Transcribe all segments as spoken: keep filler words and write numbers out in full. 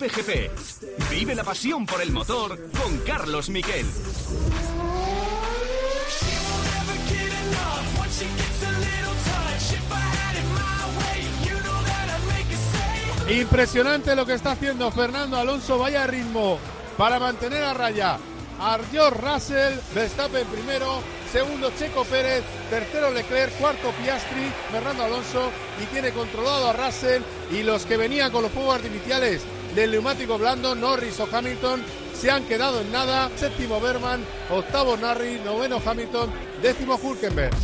M G P. Vive la pasión por el motor con Carlos Miquel. Impresionante lo que está haciendo Fernando Alonso, vaya ritmo para mantener a raya a George Russell. Verstappen primero, segundo Checo Pérez, tercero Leclerc, cuarto Piastri, Fernando Alonso, y tiene controlado a Russell y los que venían con los fuegos artificiales del neumático blando, Norris o Hamilton, se han quedado en nada. Séptimo Berman, octavo Norris, noveno Hamilton, décimo Hülkenberg.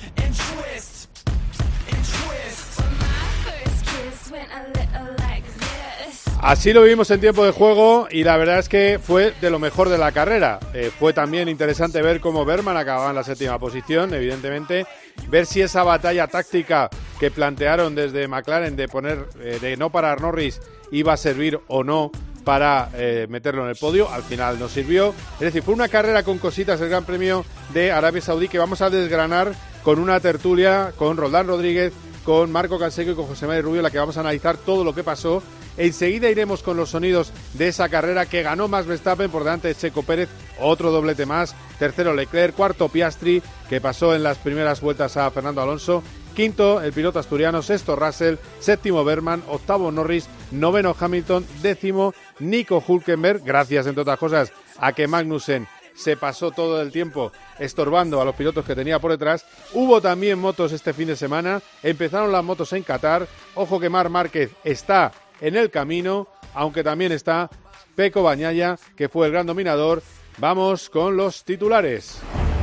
Así lo vimos en tiempo de juego y la verdad es que fue de lo mejor de la carrera. Eh, fue también interesante ver cómo Berman acababa en la séptima posición, evidentemente, ver si esa batalla táctica que plantearon desde McLaren de poner, eh, de no parar Norris iba a servir o no para eh, meterlo en el podio. Al final no sirvió. Es decir, fue una carrera con cositas del Gran Premio de Arabia Saudí que vamos a desgranar con una tertulia con Roldán Rodríguez, con Marco Canseco y con José María Rubio, en la que vamos a analizar todo lo que pasó. Enseguida iremos con los sonidos de esa carrera que ganó Max Verstappen por delante de Checo Pérez, otro doblete más, tercero Leclerc, cuarto Piastri, que pasó en las primeras vueltas a Fernando Alonso, quinto el piloto asturiano, sexto Russell, séptimo Berman, octavo Norris, noveno Hamilton, décimo Nico Hülkenberg, gracias entre otras cosas a que Magnussen se pasó todo el tiempo estorbando a los pilotos que tenía por detrás. Hubo también motos este fin de semana, empezaron las motos en Qatar, ojo que Marc Márquez está en el camino, aunque también está Pecco Bagnaia, que fue el gran dominador. Vamos con los titulares.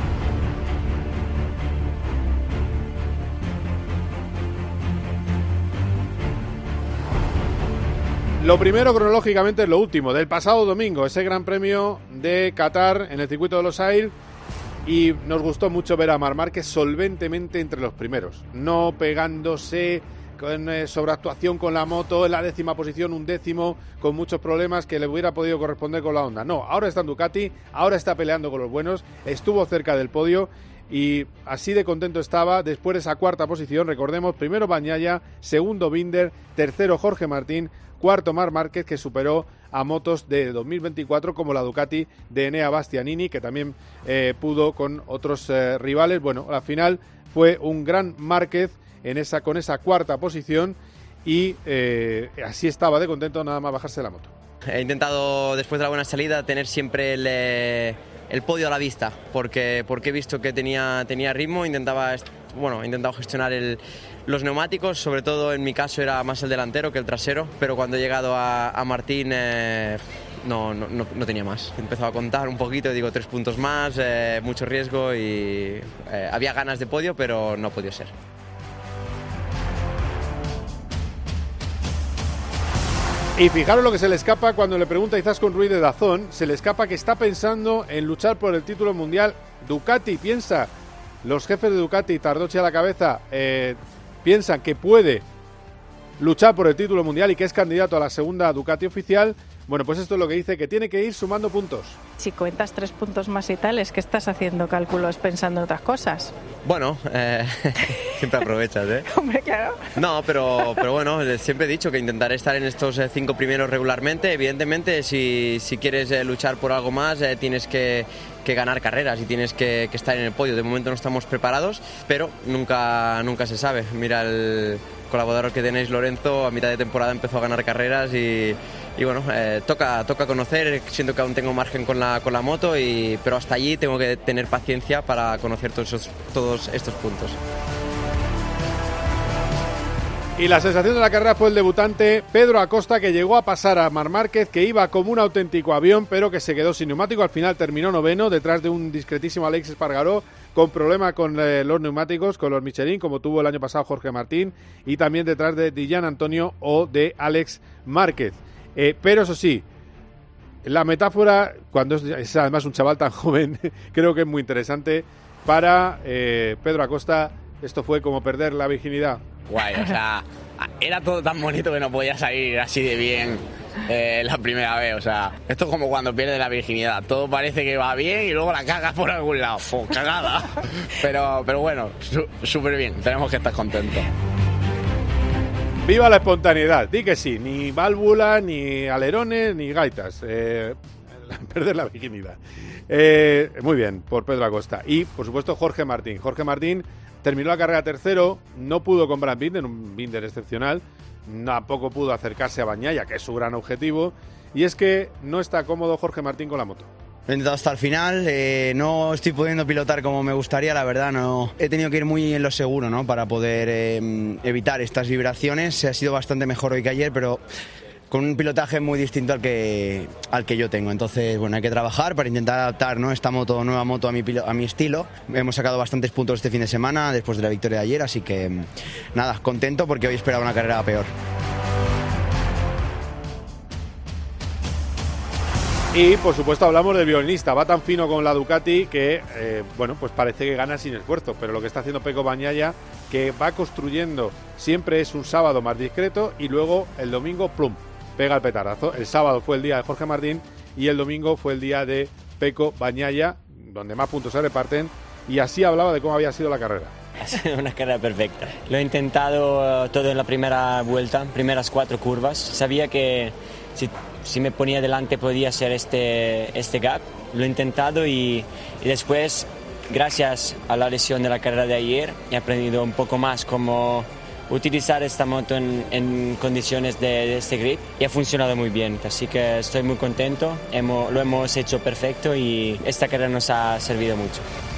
Lo primero, cronológicamente, es lo último, del pasado domingo, ese Gran Premio de Qatar en el circuito de Losail, y nos gustó mucho ver a Marc Márquez solventemente entre los primeros, no pegándose con eh, sobreactuación con la moto, en la décima posición, un décimo, con muchos problemas que le hubiera podido corresponder con la Honda. No, ahora está en Ducati, ahora está peleando con los buenos, estuvo cerca del podio y así de contento estaba después de esa cuarta posición. Recordemos, primero Bagnaia, segundo Binder, tercero Jorge Martín, cuarto Marc Márquez, que superó a motos de dos mil veinticuatro como la Ducati de Enea Bastianini, que también eh, pudo con otros eh, rivales. Bueno, al final fue un gran Márquez en esa, con esa cuarta posición y eh, así estaba de contento nada más bajarse de la moto. He intentado, después de la buena salida, tener siempre el, eh, el podio a la vista, porque, porque he visto que tenía, tenía ritmo, intentaba, bueno, he intentado gestionar el, los neumáticos, sobre todo en mi caso era más el delantero que el trasero, pero cuando he llegado a, a Martín eh, no, no, no, no tenía más. He empezado a contar un poquito, digo tres puntos más, eh, mucho riesgo y eh, había ganas de podio, pero no podía ser. Y fijaros lo que se le escapa cuando le pregunta a Izaskun Ruiz de Dazón, se le escapa que está pensando en luchar por el título mundial. Ducati piensa, los jefes de Ducati, Tardocci a la cabeza, eh, piensan que puede luchar por el título mundial y que es candidato a la segunda Ducati oficial. Bueno, pues esto es lo que dice, que tiene que ir sumando puntos. Si cuentas tres puntos más y tal, es que estás haciendo cálculos pensando en otras cosas. Bueno, eh, siempre aprovechas, ¿eh? Hombre, claro. No, pero, pero bueno, siempre he dicho que intentaré estar en estos cinco primeros regularmente. Evidentemente, si, si quieres eh, luchar por algo más, eh, tienes que, que ganar carreras y tienes que, que estar en el podio. De momento no estamos preparados, pero nunca, nunca se sabe. Mira, el colaborador que tenéis, Lorenzo, a mitad de temporada empezó a ganar carreras y... Y bueno, eh, toca, toca conocer, siento que aún tengo margen con la, con la moto, y, pero hasta allí tengo que tener paciencia para conocer todos, esos, todos estos puntos. Y la sensación de la carrera fue el debutante Pedro Acosta, que llegó a pasar a Marc Márquez, que iba como un auténtico avión, pero que se quedó sin neumático. Al final terminó noveno, detrás de un discretísimo Alex Espargaró, con problemas con eh, los neumáticos, con los Michelin, como tuvo el año pasado Jorge Martín, y también detrás de Dillan Antonio o de Alex Márquez. Eh, pero eso sí, la metáfora, cuando es, es además un chaval tan joven, creo que es muy interesante. Para eh, Pedro Acosta, esto fue como perder la virginidad. Guay, o sea, era todo tan bonito que no podía salir así de bien eh, la primera vez. O sea, esto es como cuando pierdes la virginidad, todo parece que va bien y luego la cagas por algún lado. ¡Pum, cagada! Pero, pero bueno, súper bien, tenemos que estar contentos. Viva la espontaneidad, di que sí, ni válvula, ni alerones, ni gaitas. Eh, perder la virginidad. Eh, muy bien, por Pedro Acosta. Y, por supuesto, Jorge Martín. Jorge Martín terminó la carrera tercero, no pudo con Brad Binder, un Binder excepcional, tampoco pudo acercarse a Bagnaia, que es su gran objetivo, y es que no está cómodo Jorge Martín con la moto. Lo he intentado hasta el final, eh, no estoy pudiendo pilotar como me gustaría, la verdad, no. He tenido que ir muy en lo seguro, ¿no?, para poder eh, evitar estas vibraciones. Ha sido bastante mejor hoy que ayer, pero con un pilotaje muy distinto al que, al que yo tengo. Entonces, bueno, hay que trabajar para intentar adaptar, ¿no?, esta moto, nueva moto a mi, a mi estilo. Hemos sacado bastantes puntos este fin de semana después de la victoria de ayer, así que nada, contento porque hoy esperaba una carrera peor. Y, por supuesto, hablamos del violinista. Va tan fino con la Ducati que, eh, bueno, pues parece que gana sin esfuerzo. Pero lo que está haciendo Pecco Bagnaia, que va construyendo, siempre es un sábado más discreto y luego el domingo, plum, pega el petardazo. El sábado fue el día de Jorge Martín y el domingo fue el día de Pecco Bagnaia, donde más puntos se reparten. Y así hablaba de cómo había sido la carrera. Ha sido una carrera perfecta. Lo he intentado todo en la primera vuelta, primeras cuatro curvas. Sabía que si, si me ponía delante podía hacer este, este gap. Lo he intentado y, y después, gracias a la lesión de la carrera de ayer, he aprendido un poco más cómo utilizar esta moto en, en condiciones de, de este grip y ha funcionado muy bien. Así que estoy muy contento, hemos, lo hemos hecho perfecto y esta carrera nos ha servido mucho.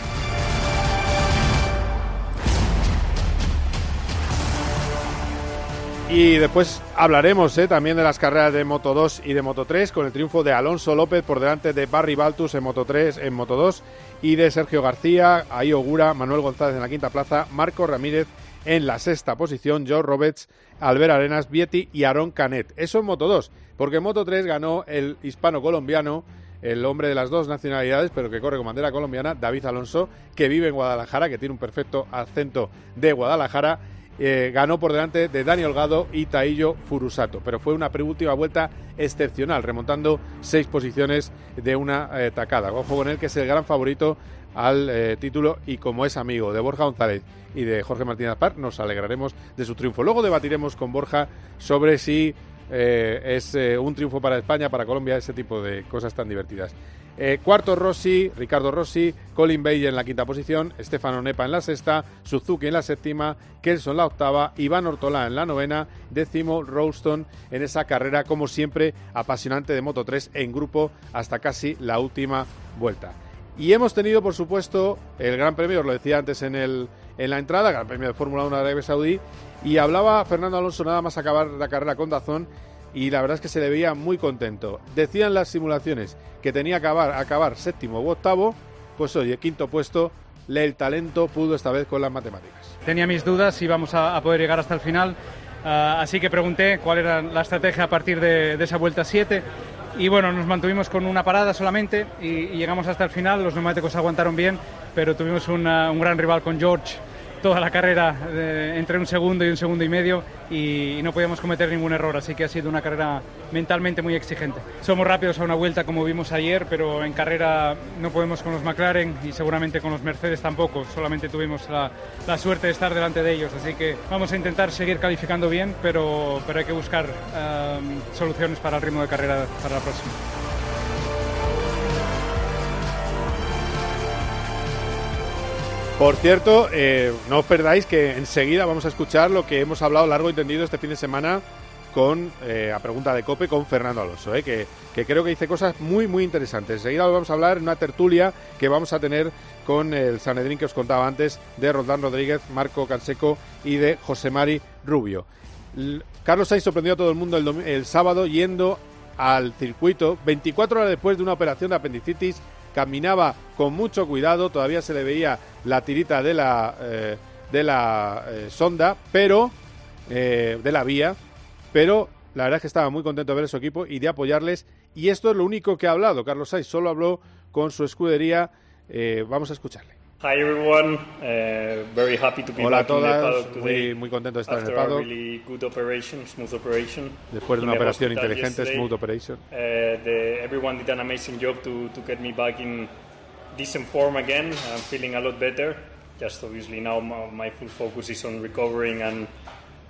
Y después hablaremos eh, también de las carreras de Moto dos y de Moto tres, con el triunfo de Alonso López por delante de Barry Baltus en Moto tres, en Moto dos, y de Sergio García, Ai Ogura, Manuel González en la quinta plaza, Marco Ramírez en la sexta posición, George Roberts, Albert Arenas, Vietti y Aaron Canet. Eso en Moto dos, porque en Moto tres ganó el hispano-colombiano, el hombre de las dos nacionalidades, pero que corre con bandera colombiana, David Alonso, que vive en Guadalajara, que tiene un perfecto acento de Guadalajara. Eh, ganó por delante de Dani Holgado y Taillo Furusato, pero fue una última vuelta excepcional, remontando seis posiciones de una eh, tacada. Ojo con él, que es el gran favorito al eh, título, y como es amigo de Borja González y de Jorge Martínez Aspar, nos alegraremos de su triunfo. Luego debatiremos con Borja sobre si eh, es eh, un triunfo para España, para Colombia, ese tipo de cosas tan divertidas. Eh, cuarto Rossi, Ricardo Rossi, Colin Bay en la quinta posición, Stefano Nepa en la sexta, Suzuki en la séptima, Kelso en la octava, Iván Ortolá en la novena, décimo Ralston en esa carrera, como siempre, apasionante de Moto tres en grupo hasta casi la última vuelta. Y hemos tenido, por supuesto, el Gran Premio, os lo decía antes en, el, en la entrada, Gran Premio de Fórmula uno de Arabia Saudí, y hablaba Fernando Alonso nada más acabar la carrera con Dazón, y la verdad es que se le veía muy contento. Decían las simulaciones que tenía que acabar, acabar séptimo u octavo, pues oye, quinto puesto, el talento pudo esta vez con las matemáticas. Tenía mis dudas si íbamos a, a poder llegar hasta el final, uh, así que pregunté cuál era la estrategia a partir de, de esa vuelta siete, y bueno, nos mantuvimos con una parada solamente y, y llegamos hasta el final. Los neumáticos aguantaron bien, pero tuvimos una, un gran rival con George toda la carrera, eh, entre un segundo y un segundo y medio, y, y no podíamos cometer ningún error, así que ha sido una carrera mentalmente muy exigente. Somos rápidos a una vuelta como vimos ayer, pero en carrera no podemos con los McLaren y seguramente con los Mercedes tampoco, solamente tuvimos la, la suerte de estar delante de ellos, así que vamos a intentar seguir calificando bien, pero, pero hay que buscar um, soluciones para el ritmo de carrera para la próxima. Por cierto, eh, no os perdáis que enseguida vamos a escuchar lo que hemos hablado largo y tendido este fin de semana con, eh, a pregunta de COPE, con Fernando Alonso, eh, que, que creo que dice cosas muy, muy interesantes. Enseguida lo vamos a hablar en una tertulia que vamos a tener con el Sanedrín que os contaba antes, de Roldán Rodríguez, Marco Canseco y de José Mari Rubio. L- Carlos Sainz sorprendió a todo el mundo el, dom- el sábado yendo al circuito, veinticuatro horas después de una operación de apendicitis. Caminaba con mucho cuidado, todavía se le veía la tirita de la eh, de la eh, sonda, pero eh, de la vía, pero la verdad es que estaba muy contento de ver a su equipo y de apoyarles, y esto es lo único que ha hablado Carlos Sainz, solo habló con su escudería. Eh, vamos a escucharle. Hi everyone, uh, very happy to be Hola a back in the todas, paddock today. muy, muy contento de estar en el after a paddock. really good operation, smooth operation. Después de in una the operación hospital inteligente, yesterday. smooth operation. Uh, the, everyone did an amazing job to, to get me back in decent form again. I'm feeling a lot better. Just obviously now my, my full focus is on recovering and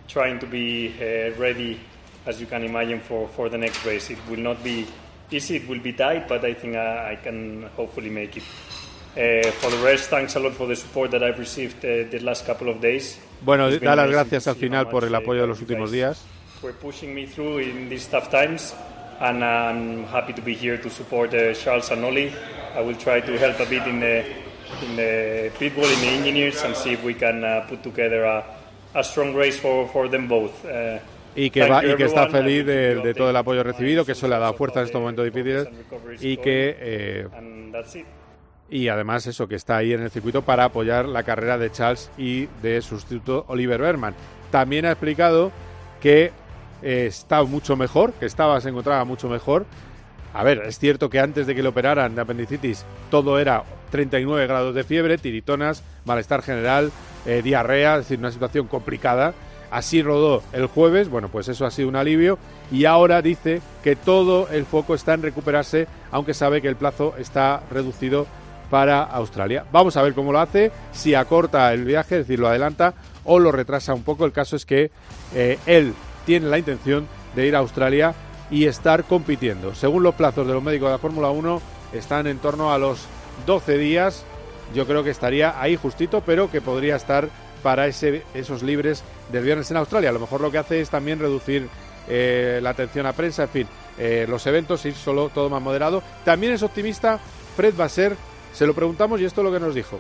trying to be uh, ready, as you can imagine, for, for the next race. It will not be easy, it will be tight, but I think I, I can hopefully make it. Uh, for the rest, thanks a lot for the support that I've received uh, the last couple of days. Bueno, da las gracias al final por el apoyo de los últimos días. For pushing me through in these tough times, and I'm happy to be here to support uh, Charles and Ollie. I will try to help a bit in the in the pitbull, in the engineers, and see if we can uh, put together a, a strong race for, for them both. Uh, y que va, y que está feliz de, de todo el apoyo recibido, que eso le ha dado fuerza en estos momentos difíciles y que eh, y además eso, que está ahí en el circuito para apoyar la carrera de Charles y de su sustituto Oliver Behrman. También ha explicado que eh, está mucho mejor, que estaba, se encontraba mucho mejor. A ver, es cierto que antes de que le operaran de apendicitis todo era treinta y nueve grados de fiebre, tiritonas, malestar general, eh, diarrea, es decir, una situación complicada. Así rodó el jueves, bueno, pues eso ha sido un alivio y ahora dice que todo el foco está en recuperarse, aunque sabe que el plazo está reducido para Australia. Vamos a ver cómo lo hace, si acorta el viaje, es decir, lo adelanta o lo retrasa un poco. El caso es que eh, él tiene la intención de ir a Australia y estar compitiendo. Según los plazos de los médicos de la Fórmula uno, están en torno a los doce días. Yo creo que estaría ahí justito, pero que podría estar para ese, esos libres del viernes en Australia. A lo mejor lo que hace es también reducir eh, la atención a prensa, en fin, eh, los eventos, ir solo todo más moderado. También es optimista Fred Vasseur. Se lo preguntamos y esto es lo que nos dijo.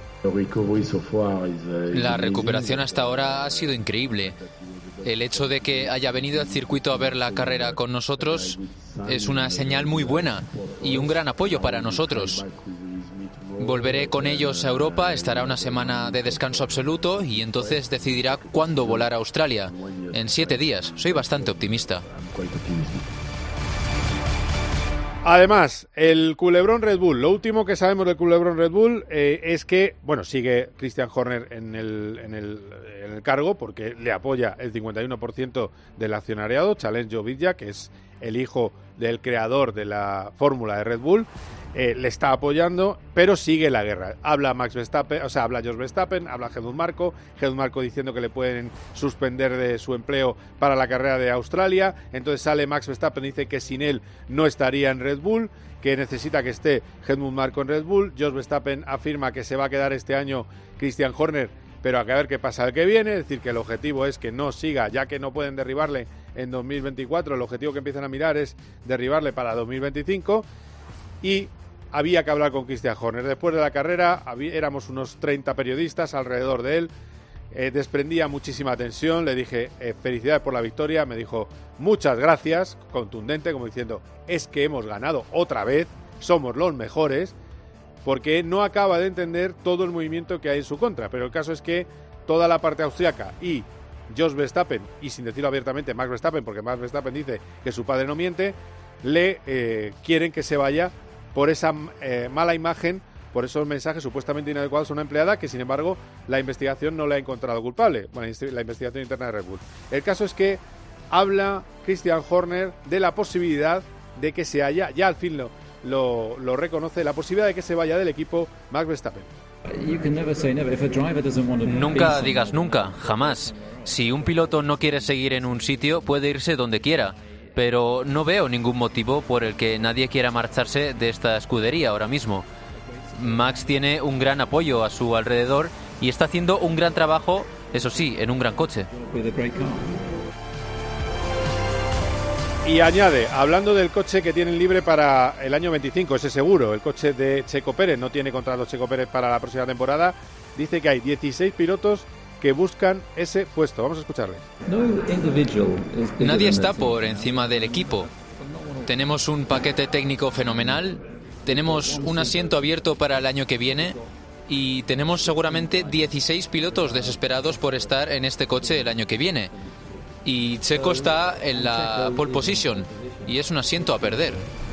La recuperación hasta ahora ha sido increíble. El hecho de que haya venido al circuito a ver la carrera con nosotros es una señal muy buena y un gran apoyo para nosotros. Volveré con ellos a Europa, estará una semana de descanso absoluto y entonces decidirá cuándo volar a Australia. En siete días. Soy bastante optimista. Además, el culebrón Red Bull. Lo último que sabemos del culebrón Red Bull eh, es que, bueno, sigue Christian Horner en el, en, el, en el cargo porque le apoya el cincuenta y uno por ciento del accionariado, Challenge Joe, que es el hijo del creador de la fórmula de Red Bull. Eh, le está apoyando, pero sigue la guerra. Habla Max Verstappen, o sea, habla Jos Verstappen, habla Helmut Marko, Helmut Marko diciendo que le pueden suspender de su empleo para la carrera de Australia. Entonces sale Max Verstappen y dice que sin él no estaría en Red Bull, que necesita que esté Helmut Marko en Red Bull. Jos Verstappen afirma que se va a quedar este año Christian Horner, pero a ver qué pasa el que viene, es decir, que el objetivo es que no siga, ya que no pueden derribarle en dos mil veinticuatro, el objetivo que empiezan a mirar es derribarle para dos mil veinticinco. Y había que hablar con Christian Horner. Después de la carrera había, éramos unos treinta periodistas alrededor de él, eh, desprendía muchísima tensión, le dije eh, felicidades por la victoria, me dijo muchas gracias, contundente, como diciendo es que hemos ganado otra vez, somos los mejores, porque no acaba de entender todo el movimiento que hay en su contra, pero el caso es que toda la parte austriaca y Jos Verstappen, y sin decirlo abiertamente Max Verstappen, porque Max Verstappen dice que su padre no miente, le eh, quieren que se vaya por esa eh, mala imagen, por esos mensajes supuestamente inadecuados a una empleada que, sin embargo, la investigación no le ha encontrado culpable, bueno, la investigación interna de Red Bull. El caso es que habla Christian Horner de la posibilidad de que se haya, ya al fin lo, lo, lo reconoce, la posibilidad de que se vaya del equipo Max Verstappen. Nunca digas nunca, jamás. Si un piloto no quiere seguir en un sitio, puede irse donde quiera. Pero no veo ningún motivo por el que nadie quiera marcharse de esta escudería ahora mismo. Max tiene un gran apoyo a su alrededor y está haciendo un gran trabajo, eso sí, en un gran coche. Y añade, hablando del coche que tienen libre para el año veinticinco, ese seguro, el coche de Checo Pérez, no tiene contrato Checo Pérez para la próxima temporada, dice que hay dieciséis pilotos que buscan ese puesto. Vamos a escucharle. Nadie está por encima del equipo. Tenemos un paquete técnico fenomenal, tenemos un asiento abierto para el año que viene y tenemos seguramente dieciséis pilotos desesperados por estar en este coche el año que viene. Y Checo está en la pole position y es un asiento a perder.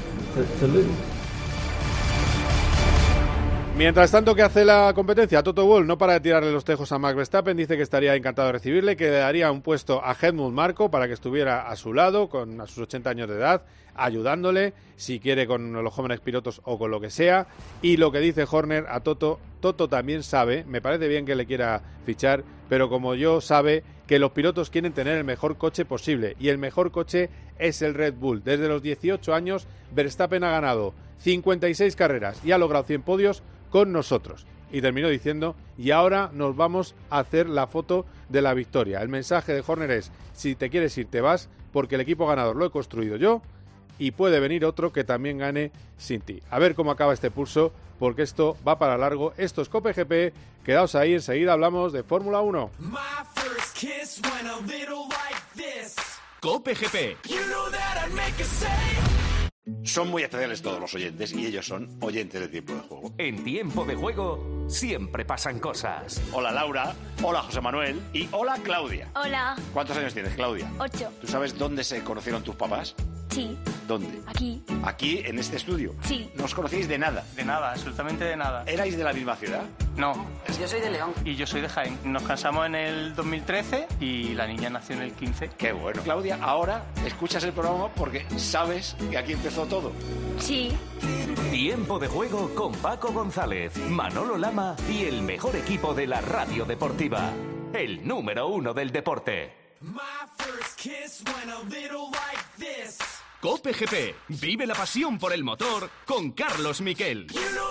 Mientras tanto, ¿qué hace la competencia? Toto Wolff no para de tirarle los tejos a Max Verstappen, dice que estaría encantado de recibirle, que le daría un puesto a Helmut Marko para que estuviera a su lado, con a sus ochenta años de edad, ayudándole, si quiere con los jóvenes pilotos o con lo que sea. Y lo que dice Horner a Toto, Toto también sabe, me parece bien que le quiera fichar, pero como yo sabe que los pilotos quieren tener el mejor coche posible, y el mejor coche es el Red Bull. Desde los dieciocho años, Verstappen ha ganado cincuenta y seis carreras y ha logrado cien podios con nosotros. Y terminó diciendo, y ahora nos vamos a hacer la foto de la victoria. El mensaje de Horner es, si te quieres ir te vas, porque el equipo ganador lo he construido yo, y puede venir otro que también gane sin ti. A ver cómo acaba este pulso, porque esto va para largo. Esto es Cope G P, quedaos ahí, enseguida hablamos de Fórmula uno. Cope G P. Son muy especiales todos los oyentes y ellos son oyentes de Tiempo de Juego. En Tiempo de Juego siempre pasan cosas. Hola Laura, hola José Manuel y hola Claudia. Hola. ¿Cuántos años tienes, Claudia? Ocho. ¿Tú sabes dónde se conocieron tus papás? Sí. ¿Dónde? Aquí. ¿Aquí, en este estudio? Sí. ¿No os conocíais de nada? De nada, absolutamente de nada. ¿Erais de la misma ciudad? No. Yo soy de León. Y yo soy de Jaén. Nos casamos en el dos mil trece y la niña nació en el quince. Qué bueno. Claudia, ahora escuchas el programa porque sabes que aquí empezó todo. Sí. Tiempo de Juego con Paco González, Manolo Lama y el mejor equipo de la radio deportiva. El número uno del deporte. Cope G P. Vive la pasión por el motor con Carlos Miquel.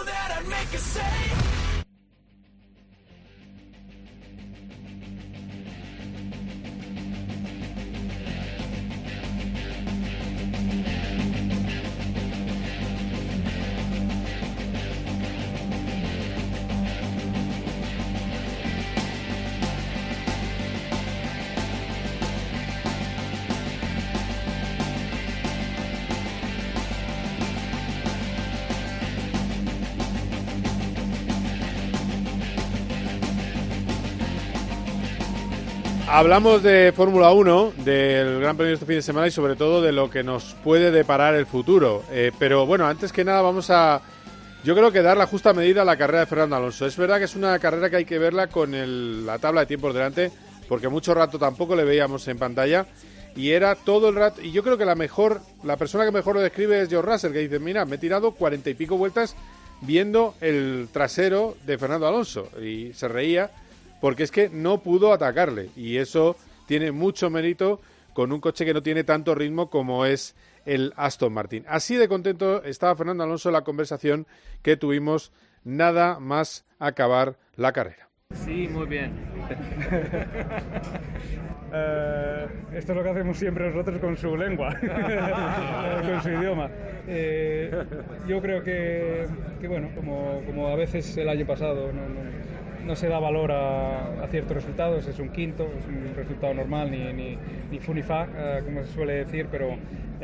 Hablamos de Fórmula uno, del Gran Premio de este fin de semana y sobre todo de lo que nos puede deparar el futuro. Eh, pero bueno, antes que nada vamos a, yo creo que dar la justa medida a la carrera de Fernando Alonso. Es verdad que es una carrera que hay que verla con el, la tabla de tiempos delante, porque mucho rato tampoco le veíamos en pantalla y era todo el rato. Y yo creo que la mejor, la persona que mejor lo describe es George Russell, que dice, mira, me he tirado cuarenta y pico vueltas viendo el trasero de Fernando Alonso, y se reía porque es que no pudo atacarle, y eso tiene mucho mérito con un coche que no tiene tanto ritmo como es el Aston Martin. Así de contento estaba Fernando Alonso en la conversación que tuvimos nada más acabar la carrera. Sí, muy bien. uh, esto es lo que hacemos siempre nosotros con su lengua, con su idioma. Eh, yo creo que, que bueno, como, como a veces el año pasado no, no, no se da valor a, a ciertos resultados, es un quinto, es un resultado normal, ni, ni, ni fu ni fa, uh, como se suele decir, pero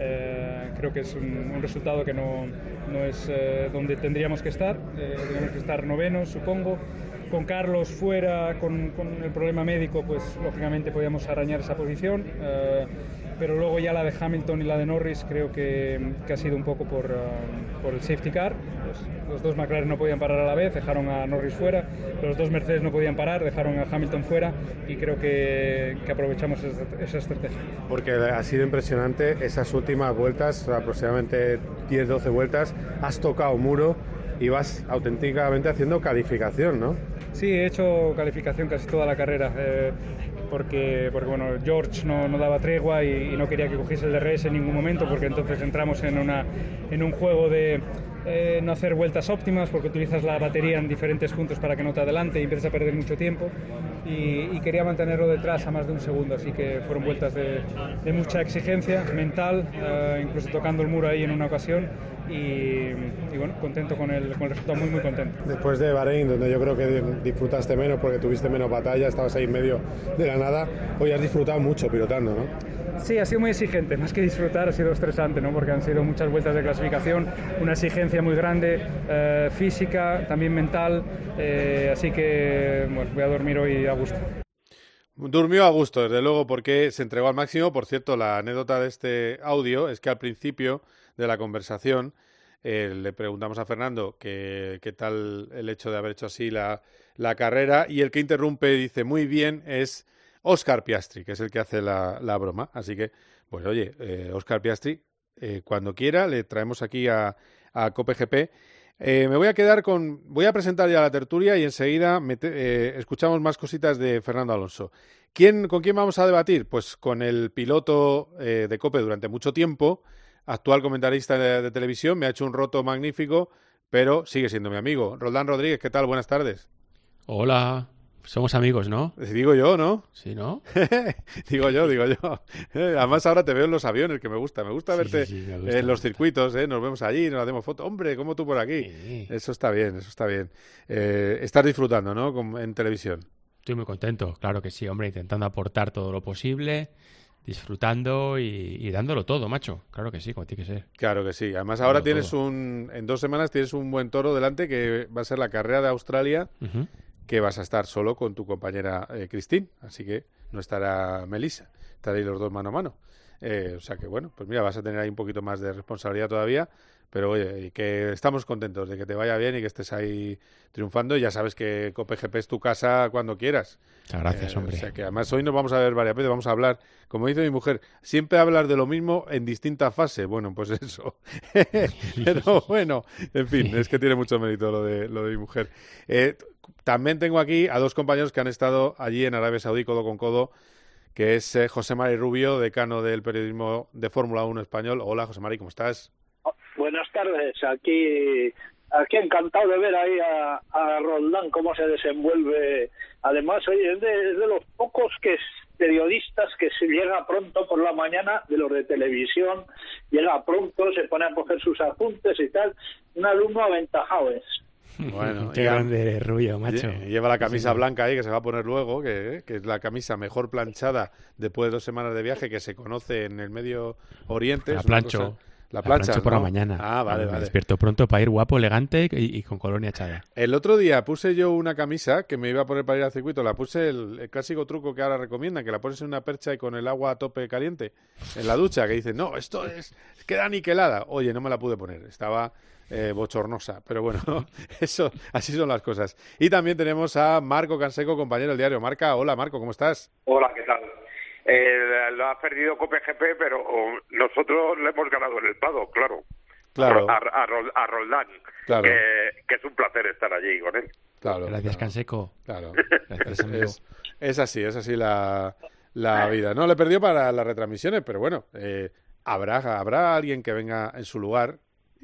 eh, creo que es un, un resultado que no, no es eh, donde tendríamos que estar, eh, tenemos que estar novenos, supongo. Con Carlos fuera, con, con el problema médico, pues lógicamente podíamos arañar esa posición, eh, pero luego ya la de Hamilton y la de Norris creo que, que ha sido un poco por, uh, por el safety car. Los, los dos McLaren no podían parar a la vez, dejaron a Norris fuera, los dos Mercedes no podían parar, dejaron a Hamilton fuera, y creo que, que aprovechamos esa, esa estrategia. Porque ha sido impresionante esas últimas vueltas, aproximadamente diez doce vueltas, has tocado muro y vas auténticamente haciendo calificación, ¿no? Sí, he hecho calificación casi toda la carrera, eh, porque, porque bueno, George no, no daba tregua y, y no quería que cogiese el D R S en ningún momento, porque entonces entramos en, una, en un juego de eh, no hacer vueltas óptimas, porque utilizas la batería en diferentes puntos para que no te adelante y empiezas a perder mucho tiempo, y, y quería mantenerlo detrás a más de un segundo, así que fueron vueltas de, de mucha exigencia mental, eh, incluso tocando el muro ahí en una ocasión. Y, y bueno, contento con el, con el resultado, muy muy contento. Después de Bahrein, donde yo creo que disfrutaste menos porque tuviste menos batalla, estabas ahí en medio de la nada, hoy has disfrutado mucho pilotando, ¿no? Sí, ha sido muy exigente, más que disfrutar ha sido estresante, ¿no? Porque han sido muchas vueltas de clasificación, una exigencia muy grande, eh, física, también mental, eh, así que bueno, voy a dormir hoy a gusto. Durmió a gusto, desde luego, porque se entregó al máximo. Por cierto, la anécdota de este audio es que al principio de la conversación eh, le preguntamos a Fernando qué tal el hecho de haber hecho así la, la carrera, y el que interrumpe dice muy bien es Oscar Piastri, que es el que hace la, la broma. Así que, pues oye, eh, Oscar Piastri, eh, cuando quiera le traemos aquí a, a Cope G P. Eh, me voy a quedar con... Voy a presentar ya la tertulia y enseguida me te, eh, escuchamos más cositas de Fernando Alonso. ¿Quién, ¿Con quién vamos a debatir? Pues con el piloto eh, de COPE durante mucho tiempo, actual comentarista de, de televisión, me ha hecho un roto magnífico, pero sigue siendo mi amigo. Roldán Rodríguez, ¿qué tal? Buenas tardes. Hola, somos amigos, ¿no? Digo yo, ¿no? Sí, ¿no? digo yo, digo yo. Además ahora te veo en los aviones, que me gusta. Me gusta sí, verte sí, sí, me gusta, en los circuitos, ¿eh? Nos vemos allí, nos hacemos fotos. Hombre, ¿cómo tú por aquí? Sí. Eso está bien, eso está bien. Eh, estás disfrutando, ¿no? Con, en televisión. Estoy muy contento, claro que sí, hombre, intentando aportar todo lo posible, disfrutando y, y dándolo todo, macho. Claro que sí, como tiene que ser. Claro que sí. Además ahora dándolo tienes todo. un... En dos semanas tienes un buen toro delante que va a ser la carrera de Australia, uh-huh. que vas a estar solo con tu compañera eh, Christine, así que no estará Melissa, estaréis los dos mano a mano. Eh, o sea que bueno, pues mira, vas a tener ahí un poquito más de responsabilidad todavía, pero oye, y que estamos contentos de que te vaya bien y que estés ahí triunfando, y ya sabes que COPE G P es tu casa cuando quieras. Muchas gracias, eh, hombre. O sea que además hoy nos vamos a ver varias veces, vamos a hablar, como dice mi mujer, siempre hablar de lo mismo en distinta fase. Bueno, pues eso. Pero bueno, en fin, es que tiene mucho mérito lo de, lo de mi mujer. Eh, también tengo aquí a dos compañeros que han estado allí en Arabia Saudí codo con codo, que es eh, José Mari Rubio, decano del periodismo de Fórmula uno español. Hola, José Mari, ¿cómo estás? Buenas tardes, aquí aquí encantado de ver ahí a, a Roldán cómo se desenvuelve. Además, oye, es de, es de los pocos que es periodistas que se llega pronto por la mañana, de los de televisión, llega pronto, se pone a coger sus apuntes y tal. Un alumno aventajado es. Bueno, qué grande Rubio, macho. Lleva la camisa sí, blanca ahí que se va a poner luego, que, que es la camisa mejor planchada después de dos semanas de viaje que se conoce en el Medio Oriente. La plancho. Cosa, la plancha, la por ¿no? la mañana. Ah, vale, vale. Me despierto pronto para ir guapo, elegante y, y con colonia echada. El otro día puse yo una camisa que me iba a poner para ir al circuito. La puse el, el clásico truco que ahora recomiendan, que la pones en una percha y con el agua a tope caliente en la ducha, que dicen, no, esto es queda aniquilada. Oye, no me la pude poner. Estaba eh, bochornosa. Pero bueno, eso así son las cosas. Y también tenemos a Marco Canseco, compañero del diario Marca. Hola, Marco, ¿cómo estás? Hola, ¿qué tal? Eh, lo ha perdido COPE G P, pero nosotros le hemos ganado en el Pado, claro. Claro. A, a, a Roldán, claro. que, que es un placer estar allí con él. Claro. Gracias, claro. Canseco. Claro. Gracias, amigo. Es, es así, es así la, la vida. No, le perdió para las retransmisiones, pero bueno, eh, habrá, habrá alguien que venga en su lugar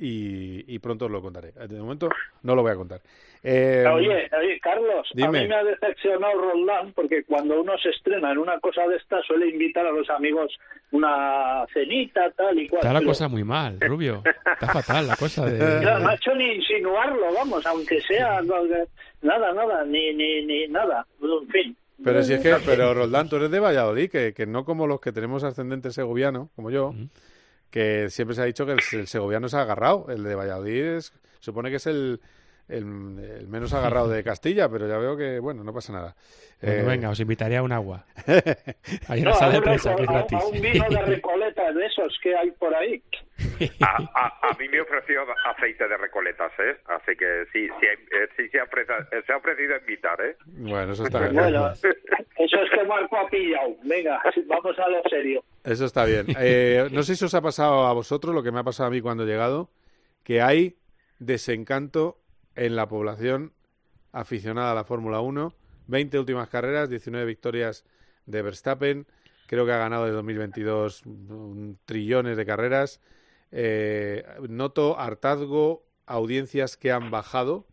y, y pronto os lo contaré. De momento no lo voy a contar. Eh, oye, oye, Carlos, dime. A mí me ha decepcionado Roldán porque cuando uno se estrena en una cosa de esta suele invitar a los amigos una cenita, tal y cual. Está la pero... cosa muy mal, Rubio. Está fatal la cosa de... No, no ha hecho ni insinuarlo, vamos, aunque sea nada, nada, ni, ni, ni nada, en fin. Pero si es que, pero Roldán, tú eres de Valladolid, que, que no como los que tenemos ascendente segoviano, como yo, uh-huh. que siempre se ha dicho que el, el segoviano se ha agarrado. El de Valladolid es, supone que es el... El, el menos agarrado de Castilla, pero ya veo que, bueno, no pasa nada. Bueno, eh... venga, os invitaría a un agua. Ahí en no, la sala a de prensa, a, que es gratis. A un vino de Recoleta, de esos que hay por ahí. A, a, a mí me ofreció aceite de Recoletas, ¿eh? Así que sí, sí, eh, sí se, ha ofrecido, se ha ofrecido a invitar, ¿eh? Bueno, eso está bien. Bueno, eso es que Marco ha pillado. Venga, vamos a lo serio. Eso está bien. Eh, no sé si os ha pasado a vosotros lo que me ha pasado a mí cuando he llegado, que hay desencanto en la población aficionada a la Fórmula uno. veinte últimas carreras, diecinueve victorias de Verstappen. Creo que ha ganado de dos mil veintidós un trillones de carreras. Eh, noto hartazgo, audiencias que han bajado.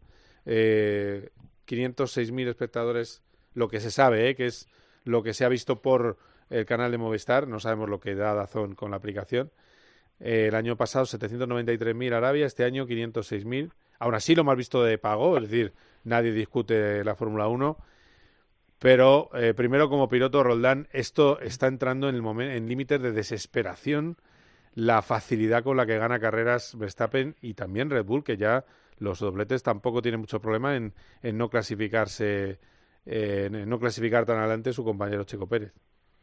Eh, quinientos seis mil espectadores, lo que se sabe, eh, que es lo que se ha visto por el canal de Movistar. No sabemos lo que da DAZN con la aplicación. Eh, el año pasado setecientos noventa y tres mil Arabia, este año quinientos seis mil. Aún así lo más visto de pago, es decir, nadie discute la Fórmula uno. Pero eh, primero como piloto, Roldán, esto está entrando en el momento, en límites de desesperación, la facilidad con la que gana carreras Verstappen y también Red Bull, que ya los dobletes tampoco tienen mucho problema en, en no clasificarse, eh, en no clasificar tan adelante su compañero Checo Pérez.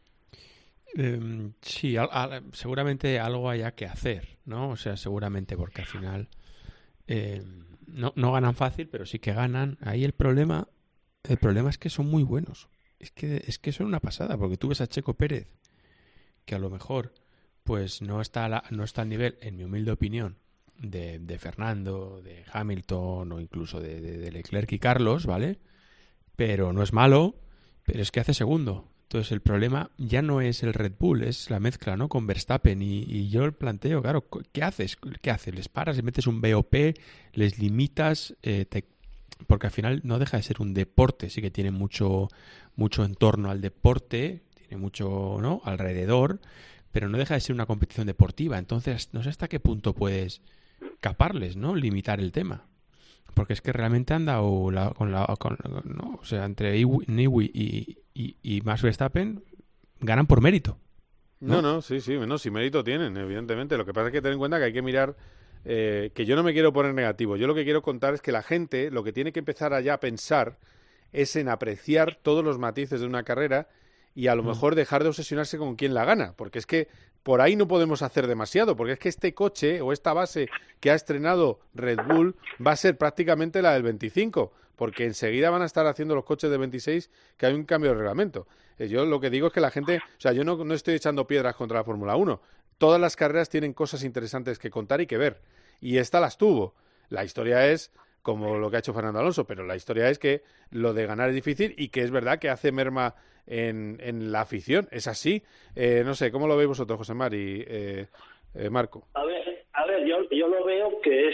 Eh, sí, a, a, seguramente algo haya que hacer, ¿no? O sea, seguramente porque al final eh, no, no ganan fácil, pero sí que ganan. Ahí el problema, el problema es que son muy buenos. Es que es que son una pasada, porque tú ves a Checo Pérez, que a lo mejor pues no está a la, no está al nivel, en mi humilde opinión, de, de Fernando, de Hamilton o incluso de, de, de Leclerc y Carlos, ¿vale? Pero no es malo, pero es que hace segundo. Entonces el problema ya no es el Red Bull, es la mezcla, ¿no? Con Verstappen. Y, y yo planteo, claro, ¿qué haces? ¿Qué haces? ¿Les paras, les metes un B O P, les limitas? Eh, te... Porque al final no deja de ser un deporte, sí que tiene mucho, mucho en torno al deporte, tiene mucho, ¿no?, alrededor, pero no deja de ser una competición deportiva. Entonces, no sé hasta qué punto puedes caparles, ¿no?, limitar el tema. Porque es que realmente han dado la, con la, con, ¿no? O sea, entre Newey y, y, y Max Verstappen ganan por mérito. No, no, no sí, sí, no, sí mérito tienen, evidentemente. Lo que pasa es que ten en cuenta que hay que mirar, eh, que yo no me quiero poner negativo. Yo lo que quiero contar es que la gente lo que tiene que empezar allá a pensar es en apreciar todos los matices de una carrera y a lo mejor dejar de obsesionarse con quién la gana, porque es que por ahí no podemos hacer demasiado, porque es que este coche o esta base que ha estrenado Red Bull va a ser prácticamente la del veinticinco, porque enseguida van a estar haciendo los coches de veintiséis, que hay un cambio de reglamento. Eh, yo lo que digo es que la gente, o sea, yo no, no estoy echando piedras contra la Fórmula uno, todas las carreras tienen cosas interesantes que contar y que ver, y esta las tuvo. La historia es como lo que ha hecho Fernando Alonso, pero la historia es que lo de ganar es difícil y que es verdad que hace merma en, en la afición, es así. Eh, no sé, ¿cómo lo veis vosotros, José Mari, eh, eh, Marco? A ver, a ver, yo, yo lo veo que es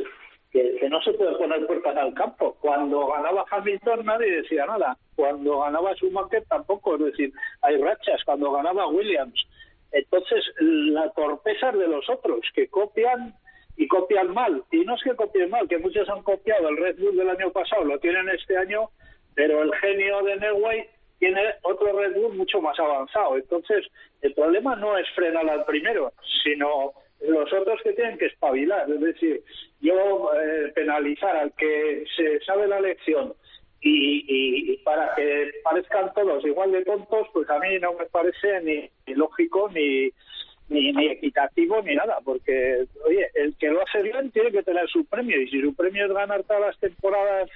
que, que no se puede poner puertas al campo. Cuando ganaba Hamilton nadie decía nada, cuando ganaba Schumacher tampoco, es decir, hay rachas, cuando ganaba Williams. Entonces, la torpeza es de los otros, que copian y copian mal. Y no es que copien mal, que muchos han copiado el Red Bull del año pasado, lo tienen este año, pero el genio de Newey tiene otro Red Bull mucho más avanzado. Entonces, el problema no es frenar al primero, sino los otros que tienen que espabilar. Es decir, yo eh, penalizar al que se sabe la lección y, y, y para que parezcan todos igual de tontos, pues a mí no me parece ni, ni lógico ni Ni, ni equitativo ni nada, porque oye, el que lo hace bien tiene que tener su premio, y si su premio es ganar todas las temporadas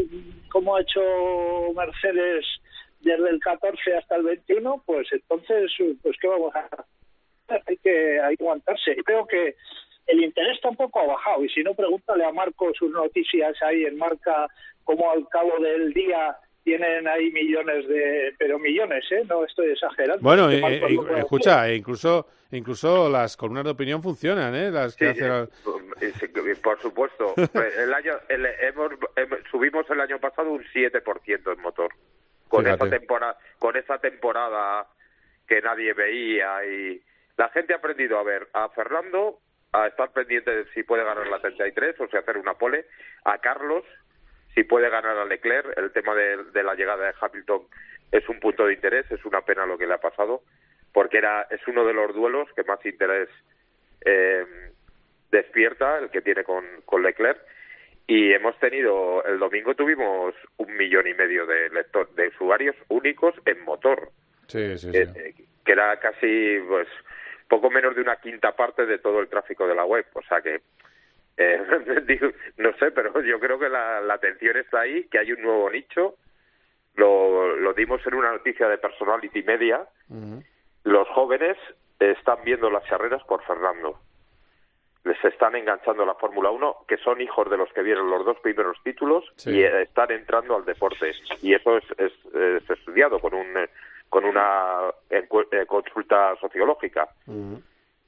como ha hecho Mercedes desde el catorce hasta el veintiuno, pues entonces pues qué vamos a hacer, hay que, hay que aguantarse. Y creo que el interés tampoco ha bajado, y si no, pregúntale a Marco sus noticias ahí en Marca, como al cabo del día tienen ahí millones de, pero millones, ¿eh? No estoy exagerando. Bueno, eh, eh, escucha, eh, incluso incluso las columnas de opinión funcionan, ¿eh? Las que sí, hace sí, por supuesto. El año, el, hemos, hemos, subimos el año pasado un siete por ciento en motor. Con Fíjate. esa temporada, con esa temporada que nadie veía, y la gente ha aprendido a ver a Fernando, a estar pendiente de si puede ganar la treinta y tres o si hacer una pole, a Carlos si puede ganar a Leclerc. El tema de, de la llegada de Hamilton es un punto de interés, es una pena lo que le ha pasado, porque era es uno de los duelos que más interés eh, despierta, el que tiene con, con Leclerc. Y hemos tenido, el domingo tuvimos un millón y medio de lector, de usuarios únicos en motor. Sí, sí, eh, sí. Eh, que era casi, pues, poco menos de una quinta parte de todo el tráfico de la web. O sea que, eh, digo, no sé, pero yo creo que la, la atención está ahí, que hay un nuevo nicho. Lo, lo dimos en una noticia de Personality Media. Uh-huh. Los jóvenes están viendo las carreras por Fernando. Les están enganchando a la Fórmula uno, que son hijos de los que vieron los dos primeros títulos, sí, y eh, están entrando al deporte. Y eso es, es, es estudiado con un con una eh, consulta sociológica. Uh-huh.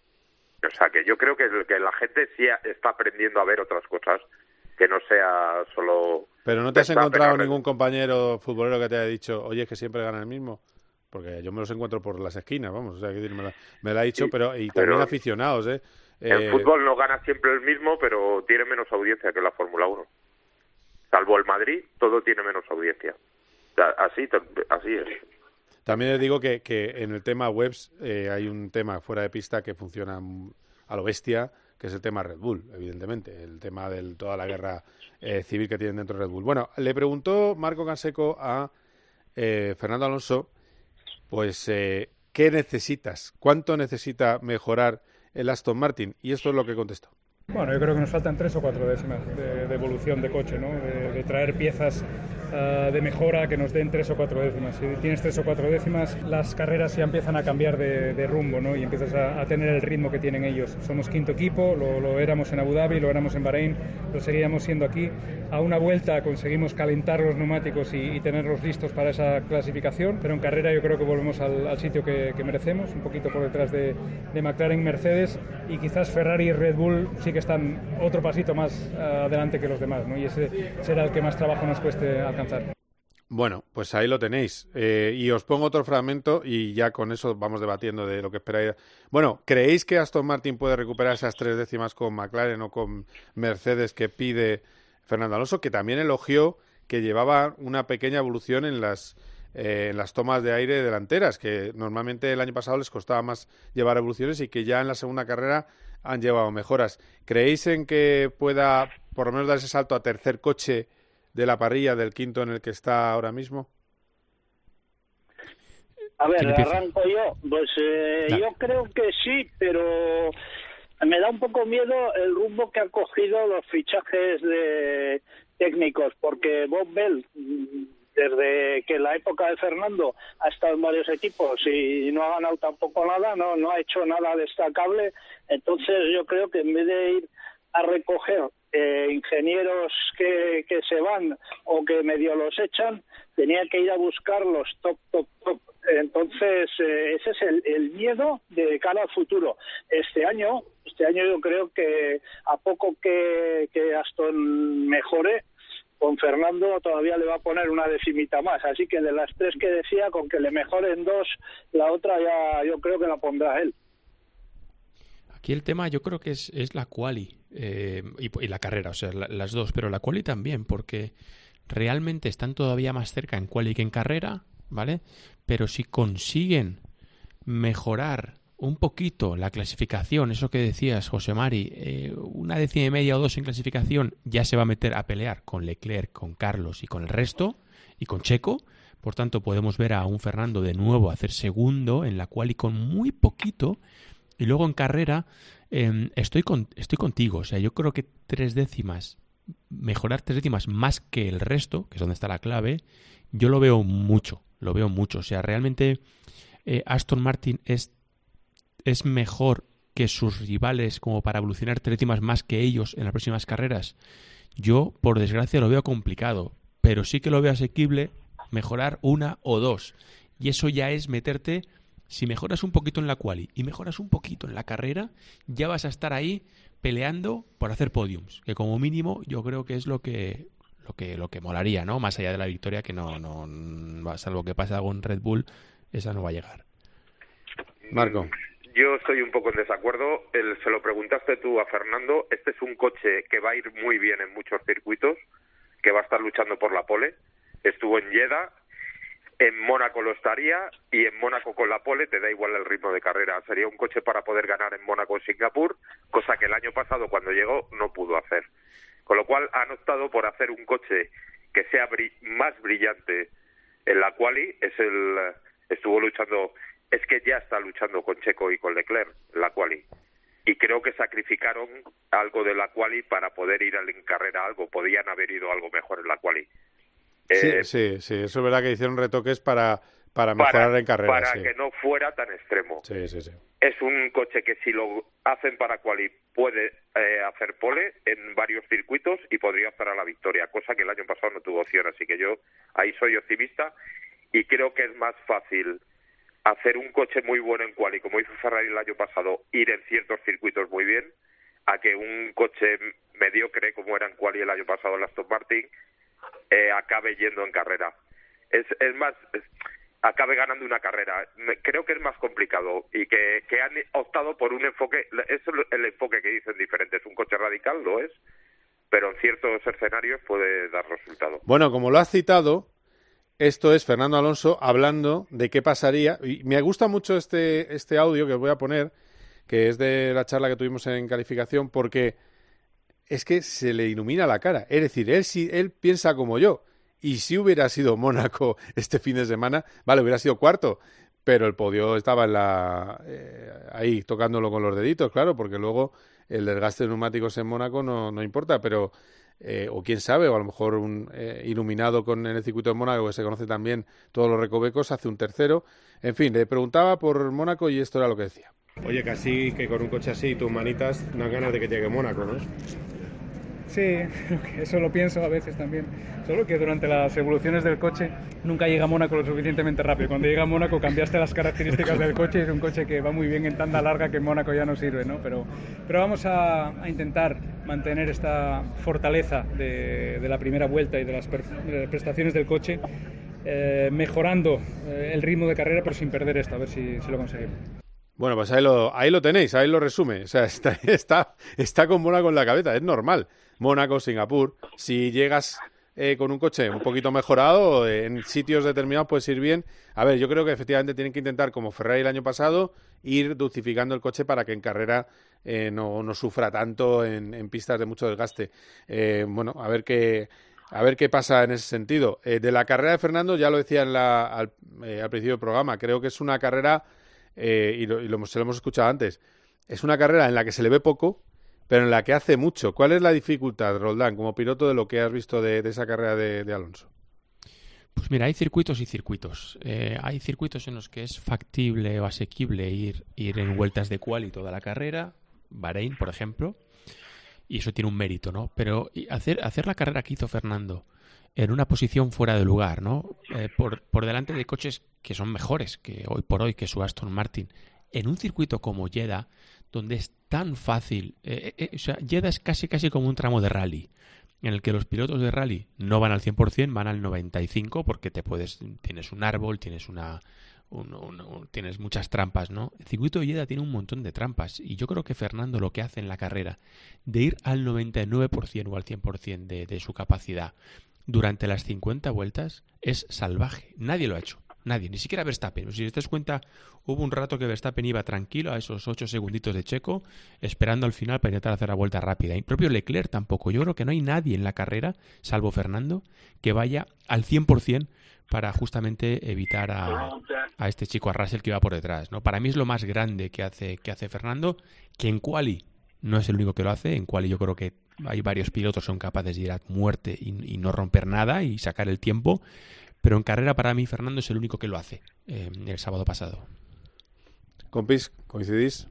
O sea, que yo creo que, que la gente sí está aprendiendo a ver otras cosas, que no sea solo... Pero ¿no te has encontrado ningún compañero futbolero que te haya dicho, oye, es que siempre gana el mismo? Porque yo me los encuentro por las esquinas, vamos, o sea, que me, la, me lo ha dicho, sí, pero y también pero aficionados, ¿eh? En eh... fútbol no gana siempre el mismo, pero tiene menos audiencia que la Fórmula uno. Salvo el Madrid, todo tiene menos audiencia. O sea, así, así es. También les digo que, que en el tema webs eh, hay un tema fuera de pista que funciona a lo bestia, que es el tema Red Bull, evidentemente, el tema de toda la guerra eh, civil que tienen dentro de Red Bull. Bueno, le preguntó Marco Canseco a eh, Fernando Alonso, pues, eh, ¿qué necesitas? ¿Cuánto necesita mejorar el Aston Martin? Y esto es lo que contestó. Bueno, yo creo que nos faltan tres o cuatro décimas de, de evolución de coche, ¿no? De, de traer piezas uh, de mejora que nos den tres o cuatro décimas. Si tienes tres o cuatro décimas, las carreras ya empiezan a cambiar de, de rumbo, ¿no? Y empiezas a, a tener el ritmo que tienen ellos. Somos quinto equipo, lo, lo éramos en Abu Dhabi, lo éramos en Bahrein, lo seguíamos siendo aquí. A una vuelta conseguimos calentar los neumáticos y, y tenerlos listos para esa clasificación, pero en carrera yo creo que volvemos al, al sitio que, que merecemos, un poquito por detrás de, de McLaren, Mercedes, y quizás Ferrari y Red Bull sí que están otro pasito más uh, adelante que los demás, ¿no? Y ese será el que más trabajo nos cueste alcanzar. Bueno, pues ahí lo tenéis. Eh, y os pongo otro fragmento y ya con eso vamos debatiendo de lo que esperáis. Bueno, ¿creéis que Aston Martin puede recuperar esas tres décimas con McLaren o con Mercedes que pide Fernando Alonso, que también elogió que llevaba una pequeña evolución en las, eh, en las tomas de aire delanteras, que normalmente el año pasado les costaba más llevar evoluciones y que ya en la segunda carrera han llevado mejoras? ¿Creéis en que pueda por lo menos dar ese salto a tercer coche de la parrilla del quinto en el que está ahora mismo? A ver, arranco yo. Pues eh, yo creo que sí, pero me da un poco miedo el rumbo que han cogido los fichajes de técnicos, porque Bob Bell, desde que la época de Fernando ha estado en varios equipos y no ha ganado tampoco nada, no, no ha hecho nada destacable. Entonces yo creo que en vez de ir a recoger eh, ingenieros que, que se van o que medio los echan, tenía que ir a buscar los top, top, top. Entonces eh, ese es el, el miedo de cara al futuro. Este año, este año yo creo que a poco que, que Aston mejore, con Fernando todavía le va a poner una decimita más. Así que de las tres que decía, con que le mejoren dos, la otra ya yo creo que la pondrá él. Aquí el tema yo creo que es, es la quali eh, y, y la carrera, o sea, la, las dos, pero la quali también, porque realmente están todavía más cerca en quali que en carrera, ¿vale? Pero si consiguen mejorar un poquito la clasificación, eso que decías, José Mari, eh, una décima y media o dos en clasificación, ya se va a meter a pelear con Leclerc, con Carlos y con el resto, y con Checo. Por tanto, podemos ver a un Fernando de nuevo hacer segundo en la quali con muy poquito. Y luego en carrera eh, estoy con, estoy contigo. O sea, yo creo que tres décimas, mejorar tres décimas más que el resto, que es donde está la clave, yo lo veo mucho, lo veo mucho. O sea, realmente eh, Aston Martin es, es mejor que sus rivales como para evolucionar tres décimas más que ellos en las próximas carreras. Yo, por desgracia, lo veo complicado, pero sí que lo veo asequible mejorar una o dos. Y eso ya es meterte... Si mejoras un poquito en la quali y mejoras un poquito en la carrera, ya vas a estar ahí peleando por hacer podiums, que como mínimo yo creo que es lo que lo que lo que molaría, ¿no? Más allá de la victoria, que no no salvo que pase algo en Red Bull, esa no va a llegar. Marco. Yo estoy un poco en desacuerdo. El, se lo preguntaste tú a Fernando. Este es un coche que va a ir muy bien en muchos circuitos, que va a estar luchando por la pole. Estuvo en Jeddah. En Mónaco lo estaría, y en Mónaco con la pole te da igual el ritmo de carrera. Sería un coche para poder ganar en Mónaco o en Singapur, cosa que el año pasado cuando llegó no pudo hacer. Con lo cual han optado por hacer un coche que sea bri- más brillante en la quali. Es el estuvo luchando, es que ya está luchando con Checo y con Leclerc en la quali. Y creo que sacrificaron algo de la quali para poder ir en carrera algo. Podían haber ido algo mejor en la quali. Sí, Eh, sí, sí, eso es verdad que hicieron retoques para, para mejorar para, en carrera. Para sí. que no fuera tan extremo. Sí, sí, sí. Es un coche que si lo hacen para quali puede eh, hacer pole en varios circuitos y podría optar a la victoria, cosa que el año pasado no tuvo opción. Así que yo ahí soy optimista y creo que es más fácil hacer un coche muy bueno en quali, como hizo Ferrari el año pasado, ir en ciertos circuitos muy bien, a que un coche mediocre como era en quali el año pasado el Aston Martin Eh, acabe yendo en carrera. Es, es más, es, acabe ganando una carrera. Creo que es más complicado y que, que han optado por un enfoque, es el enfoque que dicen diferente. Es un coche radical, lo es, pero en ciertos escenarios puede dar resultado. Bueno, como lo has citado, esto es Fernando Alonso hablando de qué pasaría. Y me gusta mucho este, este audio que os voy a poner, que es de la charla que tuvimos en calificación, porque es que se le ilumina la cara. Es decir, él, si, él piensa como yo. Y si hubiera sido Mónaco este fin de semana, vale, hubiera sido cuarto. Pero el podio estaba en la eh, ahí tocándolo con los deditos, claro, porque luego el desgaste de neumáticos en Mónaco no, no importa. Pero eh, o quién sabe, o a lo mejor un eh, iluminado con en el circuito de Mónaco, que se conoce también todos los recovecos, hace un tercero. En fin, le preguntaba por Mónaco y esto era lo que decía. Oye, casi que con un coche así, tus manitas, dan ganas de que llegue Mónaco, ¿no? Sí, eso lo pienso a veces también. Solo que durante las evoluciones del coche nunca llega a Mónaco lo suficientemente rápido. Cuando llega a Mónaco cambiaste las características del coche, es un coche que va muy bien en tanda larga que en Mónaco ya no sirve, ¿no? Pero, pero vamos a, a intentar mantener esta fortaleza de, de la primera vuelta y de las, per, de las prestaciones del coche, eh, mejorando eh, el ritmo de carrera, pero sin perder esto, a ver si, si lo conseguimos. Bueno, pues ahí lo, ahí lo tenéis, ahí lo resume. O sea, está, está, está con Mónaco en la cabeza, es normal. Mónaco, Singapur, si llegas eh, con un coche un poquito mejorado, eh, en sitios determinados puedes ir bien. A ver, yo creo que efectivamente tienen que intentar, como Ferrari el año pasado, ir dulcificando el coche para que en carrera eh, no, no sufra tanto en, en pistas de mucho desgaste. Eh, bueno, a ver qué... A ver qué pasa en ese sentido. Eh, de la carrera de Fernando, ya lo decía en la, al, eh, al principio del programa, creo que es una carrera, eh, y, lo, y lo, se lo hemos escuchado antes, es una carrera en la que se le ve poco, pero en la que hace mucho. ¿Cuál es la dificultad, Roldán, como piloto, de lo que has visto de, de esa carrera de, de Alonso? Pues mira, hay circuitos y circuitos. Eh, hay circuitos en los que es factible o asequible ir, ir en vueltas de quali toda la carrera, Bahrein, por ejemplo, y eso tiene un mérito, ¿no? Pero hacer, hacer la carrera que hizo Fernando en una posición fuera de lugar, ¿no? Eh, por, por delante de coches que son mejores que hoy por hoy que su Aston Martin, en un circuito como Jeddah, donde es tan fácil, eh, eh, o sea, Jeddah es casi casi como un tramo de rally, en el que los pilotos de rally no van al cien por ciento, van al noventa y cinco por ciento, porque te puedes, tienes un árbol, tienes una Un, un, un, tienes muchas trampas, ¿no? El circuito de Jeddah tiene un montón de trampas y yo creo que Fernando lo que hace en la carrera de ir al noventa y nueve por ciento o al cien por ciento de, de su capacidad durante las cincuenta vueltas es salvaje. Nadie lo ha hecho. Nadie, ni siquiera Verstappen. Si te das cuenta, hubo un rato que Verstappen iba tranquilo a esos ocho segunditos de Checo, esperando al final para intentar hacer la vuelta rápida. Y propio Leclerc tampoco. Yo creo que no hay nadie en la carrera, salvo Fernando, que vaya al cien por ciento para justamente evitar a, a este chico, a Russell, que iba por detrás, ¿no? Para mí es lo más grande que hace, que hace Fernando, que en quali no es el único que lo hace. En quali yo creo que hay varios pilotos que son capaces de ir a muerte y, y no romper nada y sacar el tiempo. Pero en carrera, para mí, Fernando es el único que lo hace eh, el sábado pasado. ¿Compis, coincidís?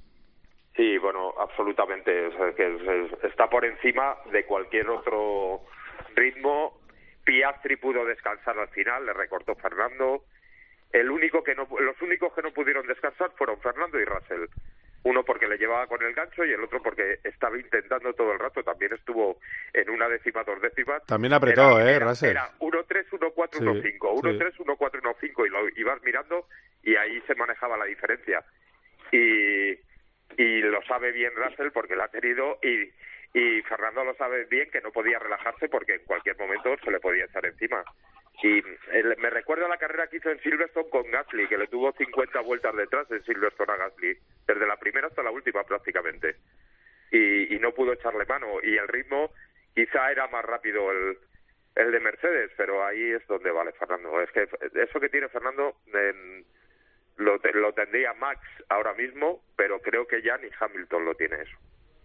Sí, bueno, absolutamente. O sea, que está por encima de cualquier otro ritmo. Piastri pudo descansar al final, le recortó Fernando. El único que no, los únicos que no pudieron descansar fueron Fernando y Russell. Uno porque le llevaba con el gancho y el otro porque estaba intentando todo el rato. También estuvo en una décima, dos décimas. También apretó, era, ¿eh, era, Russell? Era uno tres, uno cuatro, sí, uno cinco. uno tres, sí. uno cuatro, uno cinco. Y lo ibas mirando y ahí se manejaba la diferencia. Y, y lo sabe bien Russell porque lo ha tenido y... Y Fernando lo sabe bien, que no podía relajarse porque en cualquier momento se le podía echar encima. Y el, me recuerda la carrera que hizo en Silverstone con Gasly, que le tuvo cincuenta vueltas detrás en Silverstone a Gasly, desde la primera hasta la última prácticamente. Y, y no pudo echarle mano. Y el ritmo quizá era más rápido el, el de Mercedes, pero ahí es donde vale Fernando. Es que eso que tiene Fernando en, lo, lo tendría Max ahora mismo, pero creo que ya ni Hamilton lo tiene eso.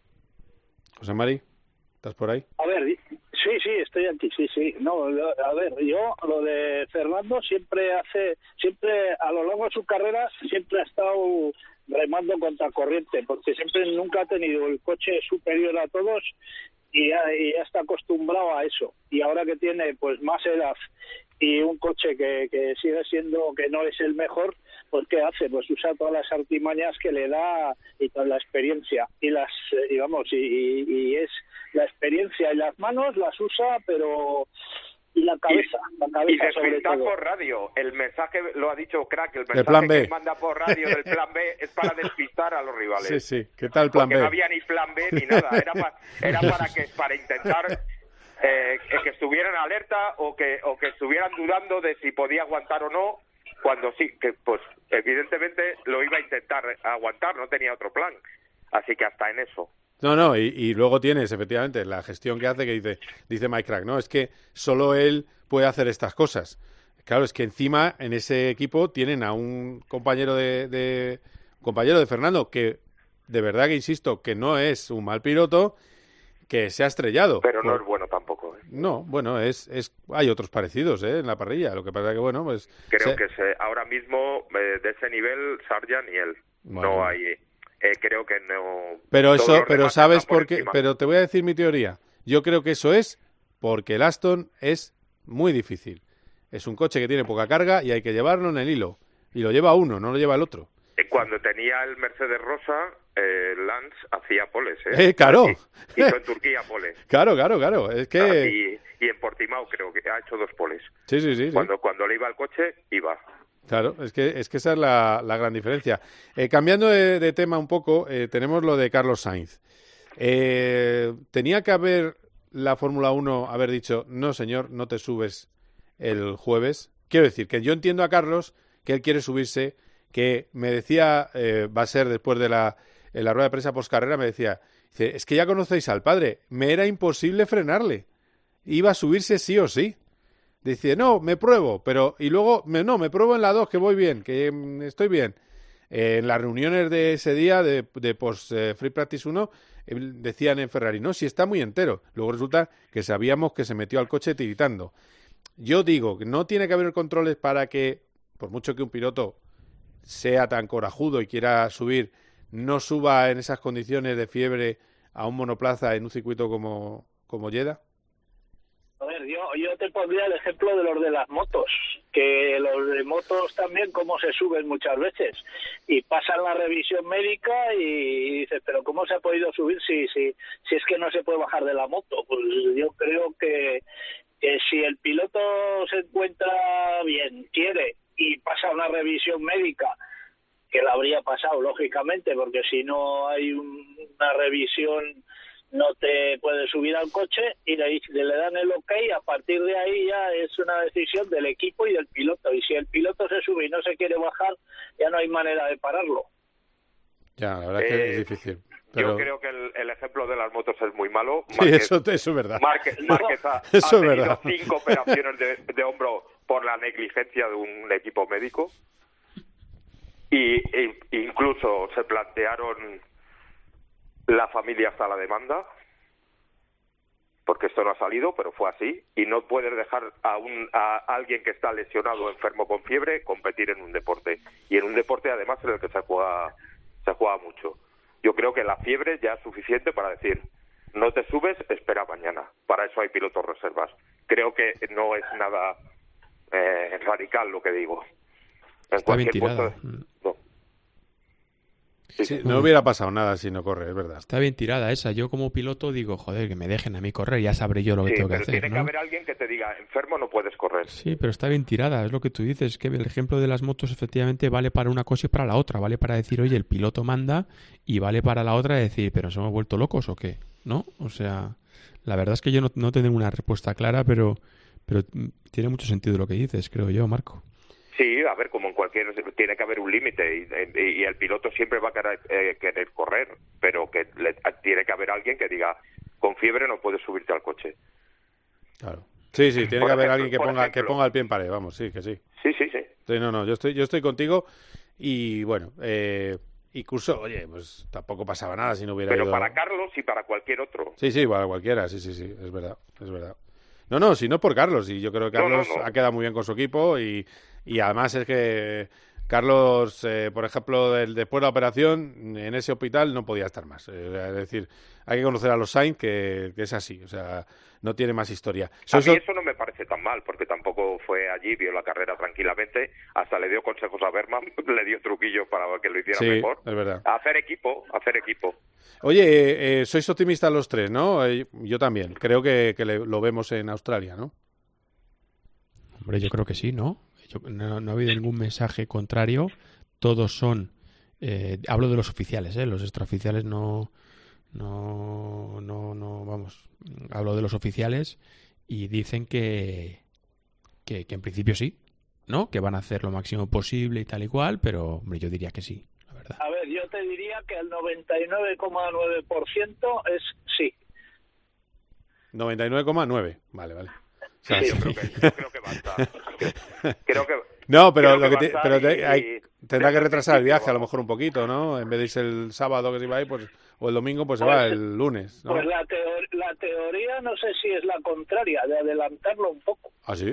José Mari, ¿estás por ahí? A ver, sí, sí, estoy aquí, sí, sí. No, a ver, yo lo de Fernando siempre hace, siempre a lo largo de su carrera siempre ha estado remando contra corriente, porque siempre nunca ha tenido el coche superior a todos y ya, y ya está acostumbrado a eso. Y ahora que tiene pues más edad y un coche que, que sigue siendo que no es el mejor, pues ¿qué hace? Pues usa todas las artimañas que le da y toda la experiencia y las digamos y, y, y es la experiencia y las manos las usa, pero y la cabeza, y, la cabeza y sobre todo. por radio, el mensaje lo ha dicho Crack, el el plan mensaje B. que manda por radio del plan B es para despistar a los rivales. Sí, sí. ¿Qué tal el plan Porque B? no había ni plan B ni nada, era, pa, era para que para intentar eh, que estuvieran alerta o que o que estuvieran dudando de si podía aguantar o no, cuando sí, que pues evidentemente lo iba a intentar aguantar, no tenía otro plan. Así que hasta en eso. No, no, y, y luego tienes, efectivamente, la gestión que hace, que dice, dice Mike Crack, ¿no? Es que solo él puede hacer estas cosas. Claro, es que encima en ese equipo tienen a un compañero de, de compañero de Fernando, que de verdad que insisto, que no es un mal piloto, que se ha estrellado. Pero no Por... es bueno tampoco. ¿eh? No, bueno, es, es hay otros parecidos ¿eh? en la parrilla. Lo que pasa que, bueno, pues... Creo se... que se, ahora mismo, eh, de ese nivel, Sarjan y él. Bueno. No hay... Eh, creo que no... Pero todos eso, los pero demás ¿sabes están por por qué? encima. Pero te voy a decir mi teoría. Yo creo que eso es porque el Aston es muy difícil. Es un coche que tiene poca carga y hay que llevarlo en el hilo. Y lo lleva uno, no lo lleva el otro. Cuando tenía el Mercedes Rosa, eh, Lance hacía poles, ¿eh? Eh, claro. Y, hizo en Turquía poles. Claro, claro, claro. Es que... Y, y en Portimao creo que ha hecho dos poles. Sí, sí, sí. sí. Cuando, cuando le iba al coche, iba. Claro, es que, es que esa es la, la gran diferencia. Eh, cambiando de, de tema un poco, eh, tenemos lo de Carlos Sainz. Eh, tenía que haber la Fórmula uno haber dicho, no señor, no te subes el jueves. Quiero decir, que yo entiendo a Carlos que él quiere subirse, que me decía, eh, va a ser después de la, en la rueda de prensa postcarrera, me decía, dice, es que ya conocéis al padre, me era imposible frenarle, iba a subirse sí o sí. Dice, no, me pruebo, pero, y luego, me, no, me pruebo en la dos, que voy bien, que mm, estoy bien. Eh, en las reuniones de ese día, de, de post eh, Free Practice uno, eh, decían en Ferrari, no, si está muy entero. Luego resulta que sabíamos que se metió al coche tiritando. Yo digo que no tiene que haber controles para que, por mucho que un piloto sea tan corajudo y quiera subir, no suba en esas condiciones de fiebre a un monoplaza en un circuito como, como Jeddah. A ver, yo, yo te pondría el ejemplo de los de las motos, que los de motos también cómo se suben muchas veces y pasan la revisión médica y dices, pero ¿cómo se ha podido subir si, si, si es que no se puede bajar de la moto? Pues yo creo que, que si el piloto se encuentra bien, quiere y pasa una revisión médica, que la habría pasado lógicamente, porque si no hay un, una revisión no te puedes subir al coche y le, le dan el ok, a partir de ahí ya es una decisión del equipo y del piloto, y si el piloto se sube y no se quiere bajar, ya no hay manera de pararlo. Ya, la verdad es que Eh, es difícil. Pero... Yo creo que el, el ejemplo de las motos es muy malo. Sí, eso, eso es verdad. Márquez, Márquez ha, Eso ha es tenido verdad. cinco operaciones de, de hombro por la negligencia de un equipo médico. Y e, incluso se plantearon la familia hasta la demanda, porque esto no ha salido, pero fue así, y no puedes dejar a, un, a alguien que está lesionado o enfermo con fiebre competir en un deporte, y en un deporte además en el que se juega, se juega mucho. Yo creo que la fiebre ya es suficiente para decir, no te subes, espera mañana. Para eso hay pilotos reservas. Creo que no es nada eh, radical lo que digo. En Está bien cualquier tirada. puesto, no. Sí, sí, no hubiera pasado nada si no corre, es verdad. Está bien tirada esa. Yo como piloto digo, joder, que me dejen a mí correr, ya sabré yo lo que Sí, tengo que pero hacer, tiene ¿no? que haber alguien que te diga, enfermo no puedes correr. Sí, pero está bien tirada, es lo que tú dices, que el ejemplo de las motos efectivamente vale para una cosa y para la otra, vale para decir, oye, el piloto manda, y vale para la otra decir, pero ¿nos hemos vuelto locos o qué? ¿No? O sea, la verdad es que yo no, no tengo una respuesta clara, pero, pero tiene mucho sentido lo que dices, creo yo, Marco. Sí, a ver, como en cualquier... Tiene que haber un límite y, y, y el piloto siempre va a querer, eh, querer correr, pero que le, tiene que haber alguien que diga, con fiebre no puedes subirte al coche. Claro. Sí, sí, tiene Por que haber ejemplo, alguien que por ponga, ejemplo. que ponga el pie en pared, vamos, sí, que sí. Sí, sí, sí. Sí, no, no, yo estoy, yo estoy contigo y bueno, eh, incluso, oye, pues tampoco pasaba nada si no hubiera Pero ido... para Carlos y para cualquier otro. Sí, sí, para cualquiera, sí, sí, sí, es verdad, es verdad. No, no, si no por Carlos, y yo creo que No, no, Carlos no. ha quedado muy bien con su equipo y, y además es que Carlos, eh, por ejemplo, del, después de la operación, en ese hospital no podía estar más. Eh, es decir, hay que conocer a los Sainz, que, que es así, o sea, no tiene más historia. A So- mí so- eso no me parece tan mal, porque tampoco fue allí, vio la carrera tranquilamente, hasta le dio consejos a Berman, le dio truquillos para que lo hiciera Sí, mejor. es verdad. Hacer equipo, hacer equipo. Oye, eh, eh, sois optimistas los tres, ¿no? Eh, yo también. Creo que, que le- lo vemos en Australia, ¿no? Hombre, yo creo que sí, ¿no? Yo- no, no ha habido ningún mensaje contrario. Todos son... eh, hablo de los oficiales, ¿eh? Los extraoficiales no... No, no, no, vamos. Hablo de los oficiales y dicen que, que, que en principio sí, ¿no? Que van a hacer lo máximo posible y tal y cual, pero, hombre, yo diría que sí. A ver, yo te diría que el noventa y nueve coma nueve por ciento es sí. noventa y nueve coma nueve. Vale, vale. O sea, Sí, yo creo que, yo creo que va a estar. Creo que, No, pero, creo lo que que va a te- pero estar te- y- hay- y- tendrá que desde el retrasar el principio, viaje a lo mejor un poquito, ¿no? En vez de irse el sábado que se iba ahí, pues o el domingo, pues se Pues- va el lunes, ¿no? Pues la, teo- la teoría no sé si es la contraria, de adelantarlo un poco. ¿Ah, sí?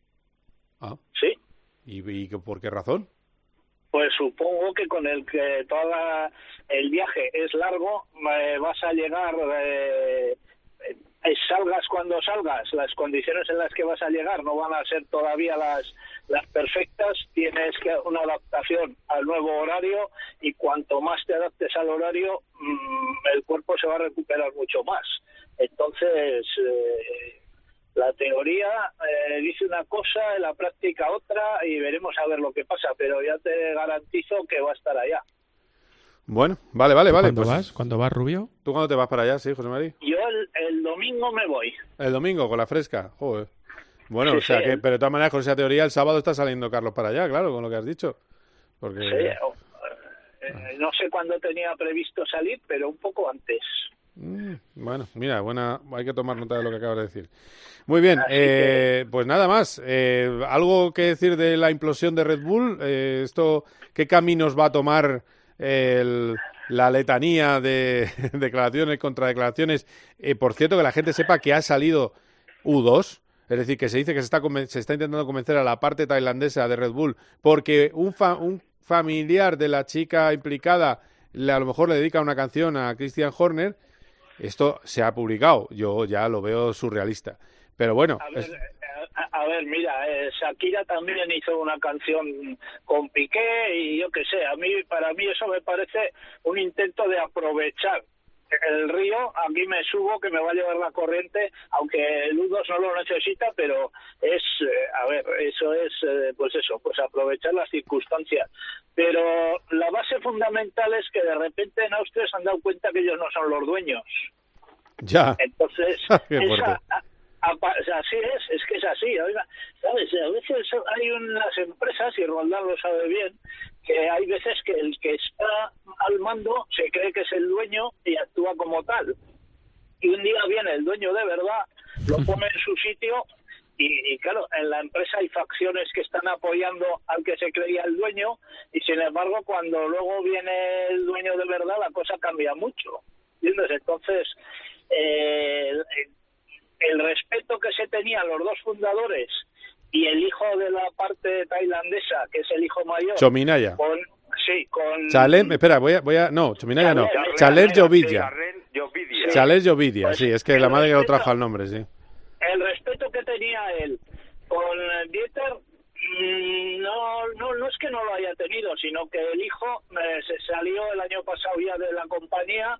Ah. Sí. ¿Y, y qué- por qué razón? Pues supongo que con el que todo el viaje es largo, eh, vas a llegar, eh, eh, salgas cuando salgas, las condiciones en las que vas a llegar no van a ser todavía las, las perfectas, tienes que una adaptación al nuevo horario y cuanto más te adaptes al horario, mmm, el cuerpo se va a recuperar mucho más. Entonces, eh, la teoría eh, dice una cosa, en la práctica otra, y veremos a ver lo que pasa, pero ya te garantizo que va a estar allá. Bueno, vale, vale, vale. ¿Cuándo pues, vas? ¿Cuándo vas, Rubio? ¿Tú cuándo te vas para allá, sí, José María? Yo el, el domingo me voy. El domingo, con la fresca. Joder. Bueno, Sí, o sea sí, que, el- pero de todas maneras, con esa teoría, el sábado está saliendo Carlos para allá, claro, con lo que has dicho. Porque... Sí, o- eh, no sé cuándo tenía previsto salir, pero un poco antes. Mm, bueno, mira, buena, hay que tomar nota de lo que acabas de decir. Muy bien, Así eh, pues nada más. Eh, ¿Algo que decir de la implosión de Red Bull? Eh, esto, ¿qué caminos va a tomar el, la letanía de declaraciones contra declaraciones? Eh, por cierto, que la gente sepa que ha salido U dos, es decir, que se dice que se está, conven- se está intentando convencer a la parte tailandesa de Red Bull porque un, fa- un familiar de la chica implicada le, a lo mejor le dedica una canción a Christian Horner. Esto se ha publicado, yo ya lo veo surrealista. Pero bueno, A ver, es- eh, a, a ver mira, eh, Shakira también hizo una canción con Piqué y yo qué sé, a mí para mí eso me parece un intento de aprovechar el río. Aquí me subo que me va a llevar la corriente, aunque el U dos no lo necesita, pero es, eh, a ver, eso es, eh, pues eso, pues aprovechar las circunstancias. Pero la base fundamental es que de repente en Austria se han dado cuenta que ellos no son los dueños. ya. Entonces, Qué esa, fuerte. a- a- o sea, así es, es que es así. Oiga, ¿sabes? A veces hay unas empresas, y Roldán lo sabe bien, que hay veces que el que está al mando se cree que es el dueño y actúa como tal. Y un día viene el dueño de verdad, lo pone en su sitio y, y claro, en la empresa hay facciones que están apoyando al que se creía el dueño y sin embargo cuando luego viene el dueño de verdad la cosa cambia mucho. ¿Entiendes? Entonces, eh, el, el respeto que se tenían los dos fundadores y el hijo de la parte tailandesa, que es el hijo mayor, Chominaya. con, sí, con Chalem, espera, voy a, voy a, no, Chominaya no, Chalem, Chaler Chalem, Jovidia. Jovidia. Chaler Jovidia, Pues, sí, es que el la madre que lo respeto- trajo al nombre, sí. el respeto que tenía él con Dieter, mm, no, no, no es que no lo haya tenido, sino que el hijo eh, se salió el año pasado ya de la compañía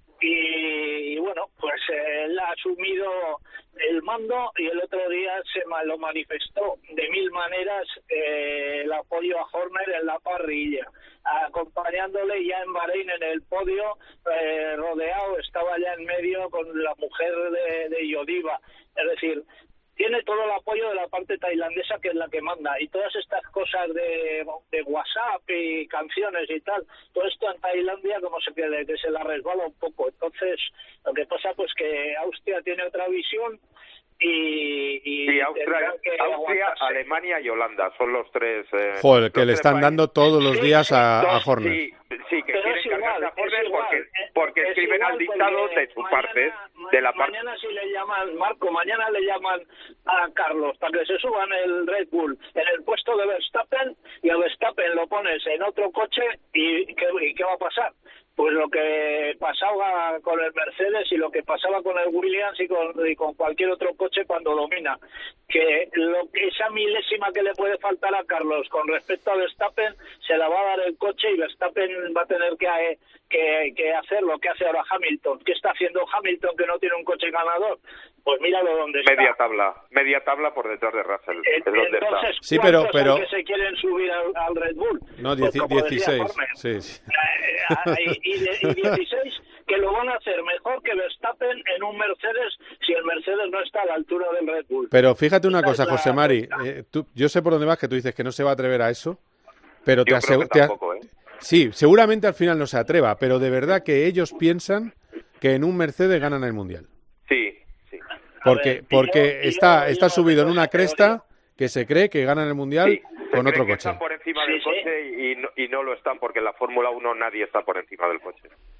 y, y bueno, pues eh, él ha asumido el mando y el otro día se ma- lo manifestó de mil maneras eh, el apoyo a Horner en la parrilla, acompañándole ya en Bahrein en el podio, eh, rodeado, estaba ya en medio con la mujer de, de Yodiva, es decir, tiene todo el apoyo de la parte tailandesa que es la que manda y todas estas cosas de, de WhatsApp y canciones y tal, todo esto en Tailandia como se que, que se la resbala un poco. Entonces lo que pasa pues que Austria tiene otra visión y, y Sí, Austria, tendrán que Austria, aguantarse. Alemania y Holanda son los tres. Eh, Joder, que los le tres están países. dando todos los días a, a Horner. Sí, sí, que Pero quieren es igual, cargarse a es Horner igual, porque, eh, porque es escriben igual al dictado porque de su mañana- parte, de la parte. Mañana si le llaman, Marco, mañana le llaman a Carlos para que se suban el Red Bull en el puesto de Verstappen y a Verstappen lo pones en otro coche y ¿qué, y qué va a pasar? Pues lo que pasaba con el Mercedes y lo que pasaba con el Williams y con, y con cualquier otro coche cuando domina. Que lo que esa milésima que le puede faltar a Carlos con respecto a Verstappen se la va a dar el coche y Verstappen va a tener que, que, que hacer lo que hace ahora Hamilton. ¿Qué está haciendo Hamilton que no tiene un coche ganador? Pues míralo donde Media está. tabla, media tabla por detrás de Russell. Es donde está. Entonces, Sí, pero- ¿cuántos pero- son que se quieren subir al, al Red Bull? No, Pues dieci- como decía dieciséis. Horner. Sí, sí. Eh, y, y de- y dieciséis que lo van a hacer mejor que Verstappen en un Mercedes si el Mercedes no está a la altura del Red Bull. Pero fíjate una Esa cosa, es la José Mari, cuenta. eh, tú- yo sé por dónde vas, que tú dices que no se va a atrever a eso, pero te Yo creo asegu- que te a- tampoco, ¿eh? Sí, seguramente al final no se atreva, pero de verdad que ellos piensan que en un Mercedes ganan el Mundial. Sí, sí. Porque, ver, y porque yo- y está, yo- está yo subido en tengo una esa cresta que se cree que ganan el Mundial Sí, se con creen otro que coche. están por encima Sí, del sí. coche y, no, y no lo están porque en la Fórmula uno nadie está por encima del coche.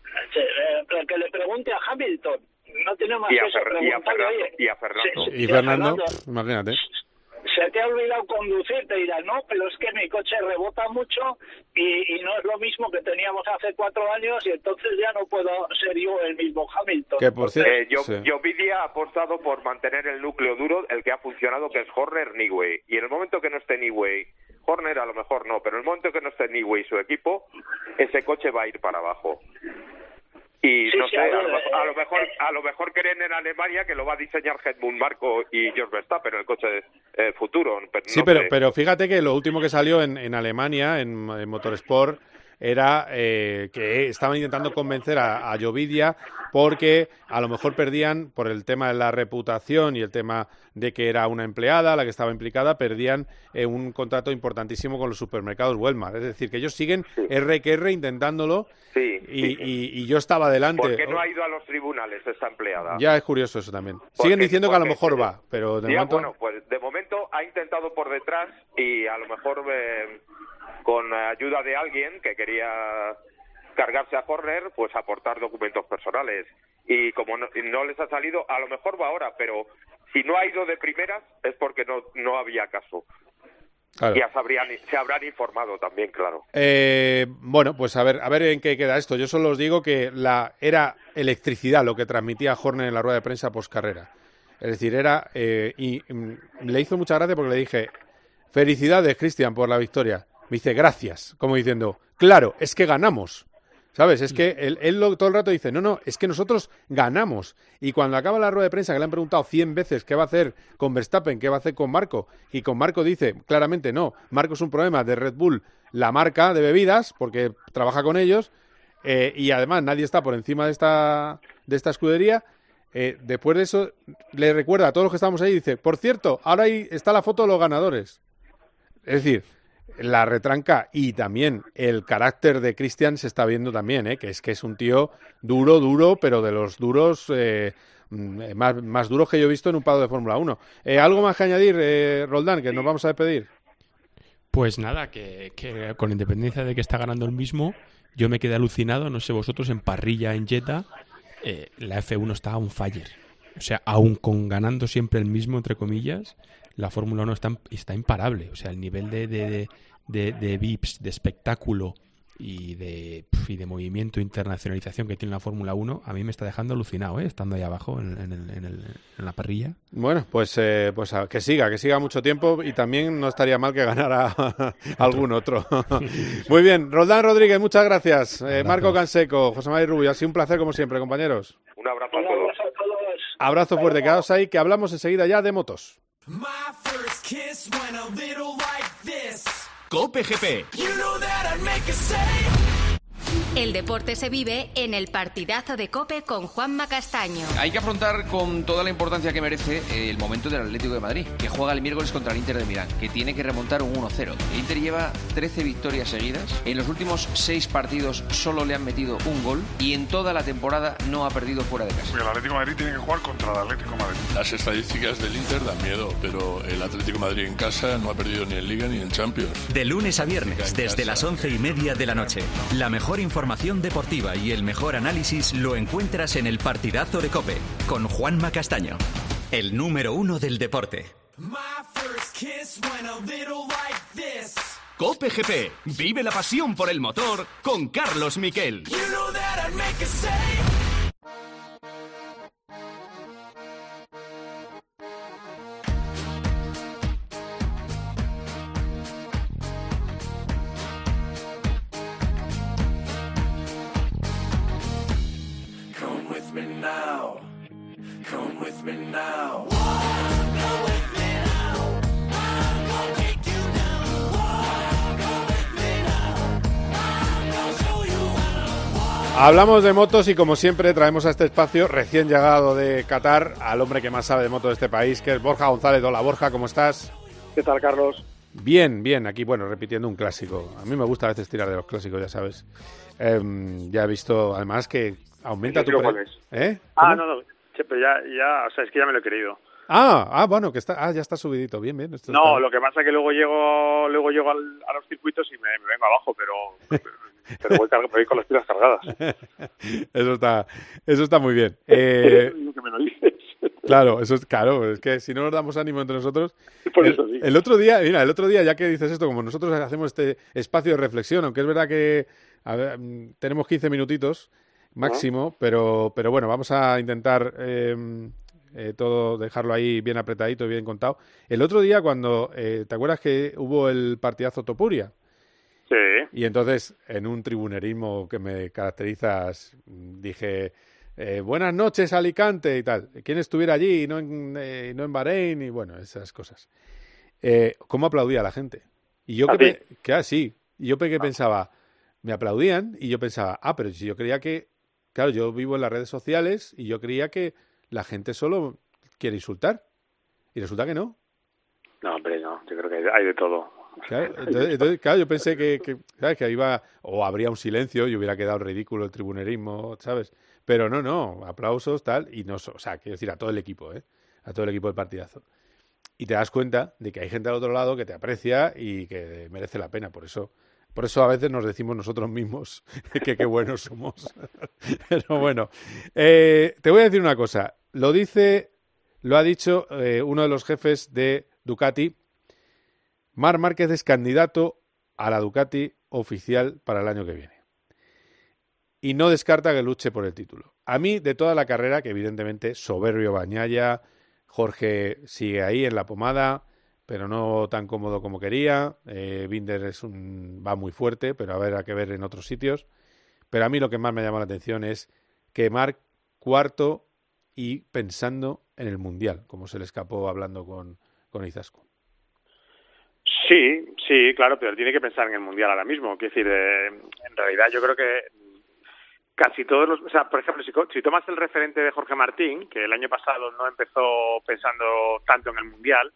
Eh, que le pregunte a Hamilton. No tiene más y a, que eso, Fer- y a preguntarle, Fernando. oye, Y a Fernando. sí, Y Fernando, imagínate. se te ha olvidado conducir, te dirán, no, pero es que mi coche rebota mucho y, y no es lo mismo que teníamos hace cuatro años y entonces ya no puedo ser yo el mismo Hamilton. Que por cierto, Eh, yo, sí. Jovidia ha apostado por mantener el núcleo duro, el que ha funcionado, que es Horner, Newey. Y en el momento que no esté Newey, Horner a lo mejor no, pero en el momento que no esté Newey y su equipo, ese coche va a ir para abajo. Y Sí, no sí, sé, a a ver, lo, mejor, a lo eh, mejor a lo mejor creen en Alemania que lo va a diseñar Helmut Marko y George Verstappen, el coche eh, futuro. Pero Sí, no pero, sé. pero fíjate que lo último que salió en, en Alemania, en, en Motorsport, era eh, que estaban intentando convencer a, a Jovidia porque a lo mejor perdían, por el tema de la reputación y el tema de que era una empleada la que estaba implicada, perdían eh, un contrato importantísimo con los supermercados Walmart. Es decir, que ellos siguen R que R intentándolo Sí, y, sí. y, y yo estaba delante. ¿Por qué no ha ido a los tribunales esta empleada? Ya es curioso eso también. Porque- Siguen diciendo que a lo porque- mejor va, pero de Ya, momento... bueno, pues de momento ha intentado por detrás y a lo mejor eh, con ayuda de alguien que quería cargarse a Horner, pues aportar documentos personales. Y como no, no les ha salido, a lo mejor va ahora, pero si no ha ido de primeras es porque no, no había caso. Claro. Ya se, habrían, se habrán informado también, claro. Eh, bueno, pues a ver, a ver en qué queda esto. Yo solo os digo que la era electricidad lo que transmitía Horner en la rueda de prensa postcarrera. Es decir, era eh, y mm, le hizo mucha gracia porque le dije felicidades, Cristian, por la victoria. Me dice gracias, como diciendo, claro, es que ganamos. ¿Sabes? Es que él, él lo- todo el rato dice, no, no, es que nosotros ganamos. Y cuando acaba la rueda de prensa, que le han preguntado cien veces qué va a hacer con Verstappen, qué va a hacer con Marco, y con Marco dice claramente, no, Marco es un problema de Red Bull, la marca de bebidas, porque trabaja con ellos, eh, y además nadie está por encima de esta, de esta escudería. Eh, después de eso, le recuerda a todos los que estamos ahí, dice, por cierto, ahora ahí está la foto de los ganadores. Es decir, la retranca y también el carácter de Christian se está viendo también, ¿eh? que es que es un tío duro, duro, pero de los duros eh, mm, más, más duros que yo he visto en un paddock de Fórmula uno. Eh, ¿Algo más que añadir, eh, Roldán, que nos vamos a despedir? Pues nada, que, que con independencia de que está ganando el mismo, yo me quedé alucinado, no sé vosotros, en parrilla, en Jetta, eh, la F uno está on fire. O sea, aún con ganando siempre el mismo, entre comillas, la Fórmula uno está, está imparable. O sea, el nivel de, de, de, de, de V I Ps, de espectáculo y de, y de movimiento, internacionalización que tiene la Fórmula uno, a mí me está dejando alucinado, ¿eh? Estando ahí abajo en, en, el, en, el, en la parrilla. Bueno, pues, eh, pues a, que siga, que siga mucho tiempo y también no estaría mal que ganara algún otro. Muy bien, Roldán Rodríguez, muchas gracias. Eh, Marco Canseco, José María Rubio, ha sido un placer como siempre, compañeros. Un abrazo a todos. Abrazo fuerte, quedaos ahí, que hablamos enseguida ya de motos. Cope G P. El deporte se vive en el partidazo de COPE con Juanma Castaño. Hay que afrontar con toda la importancia que merece el momento del Atlético de Madrid, que juega el miércoles contra el Inter de Milán, que tiene que remontar un uno cero. El Inter lleva trece victorias seguidas, en los últimos seis partidos solo le han metido un gol y en toda la temporada no ha perdido fuera de casa. El Atlético de Madrid tiene que jugar contra el Atlético de Madrid. Las estadísticas del Inter dan miedo, pero el Atlético de Madrid en casa no ha perdido ni en Liga ni en Champions. De lunes a viernes, desde las once y media de la noche. La mejor información deportiva y el mejor análisis lo encuentras en el partidazo de COPE, con Juanma Castaño, el número uno del deporte. Cope G P. Vive la pasión por el motor con Carlos Miquel. Come with me now. Come with me now. Hablamos de motos y como siempre traemos a este espacio recién llegado de Qatar al hombre que más sabe de motos de este país, que es Borja González. Hola Borja, ¿cómo estás? ¿Qué tal, Carlos? Bien, bien, aquí bueno, repitiendo un clásico. A mí me gusta a veces tirar de los clásicos, ya sabes. Eh, ya he visto además que aumenta tu... ¿Cuál es? ¿Eh? Ah, ¿Cómo? no, no, che, pero ya, ya, o sea, es que ya me lo he querido. Ah, ah, bueno, que está, ah, ya está subidito, bien, bien. Esto No, está... lo que pasa es que luego llego, luego llego al, a los circuitos y me, me vengo abajo, pero pero voy, car- voy con las pilas cargadas. Eso está, eso está muy bien. Eh, Lo que me lo dices. claro, eso es claro, es que si no nos damos ánimo entre nosotros. Por el, eso sí. el otro día, mira, el otro día, ya que dices esto, como nosotros hacemos este espacio de reflexión, aunque es verdad que a ver, tenemos quince minutitos máximo, pero, pero bueno, vamos a intentar eh, eh, todo dejarlo ahí bien apretadito y bien contado. El otro día cuando, eh, ¿te acuerdas que hubo el partidazo Topuria? Sí. Y entonces, en un tribunerismo que me caracterizas, dije, eh, buenas noches Alicante y tal. ¿Quién estuviera allí y no en, eh, no en Bahrein? Y bueno, esas cosas. Eh, ¿Cómo aplaudía la gente? Y yo ¿A que, ti? pe- que ah, sí. Y yo pe- que pensaba, me aplaudían y yo pensaba, ah, pero si yo creía que, claro, yo vivo en las redes sociales y yo creía que la gente solo quiere insultar. Y resulta que no. No, hombre, no. Yo creo que hay de todo. Claro, entonces, entonces, claro, yo pensé que, que, ¿sabes? Que iba, o habría un silencio y hubiera quedado ridículo el tribunerismo, ¿sabes? Pero no, no, aplausos, tal, y no, so- o sea, quiero decir, a todo el equipo, ¿eh? A todo el equipo del partidazo. Y te das cuenta de que hay gente al otro lado que te aprecia y que merece la pena, por eso, por eso a veces nos decimos nosotros mismos que qué buenos somos. Pero bueno, eh, te voy a decir una cosa, lo dice, lo ha dicho eh, uno de los jefes de Ducati. Marc Márquez es candidato a la Ducati oficial para el año que viene. Y no descarta que luche por el título. A mí, de toda la carrera, que evidentemente soberbio Bagnaia, Jorge sigue ahí en la pomada, pero no tan cómodo como quería. Eh, Binder es un, va muy fuerte, pero a ver, hay que ver en otros sitios. Pero a mí lo que más me llama la atención es que Marc cuarto y pensando en el Mundial, como se le escapó hablando con, con Izaskun. Sí, sí, claro, pero tiene que pensar en el Mundial ahora mismo. Quiero decir, eh, en realidad yo creo que casi todos los... O sea, por ejemplo, si, si tomas el referente de Jorge Martín, que el año pasado no empezó pensando tanto en el Mundial,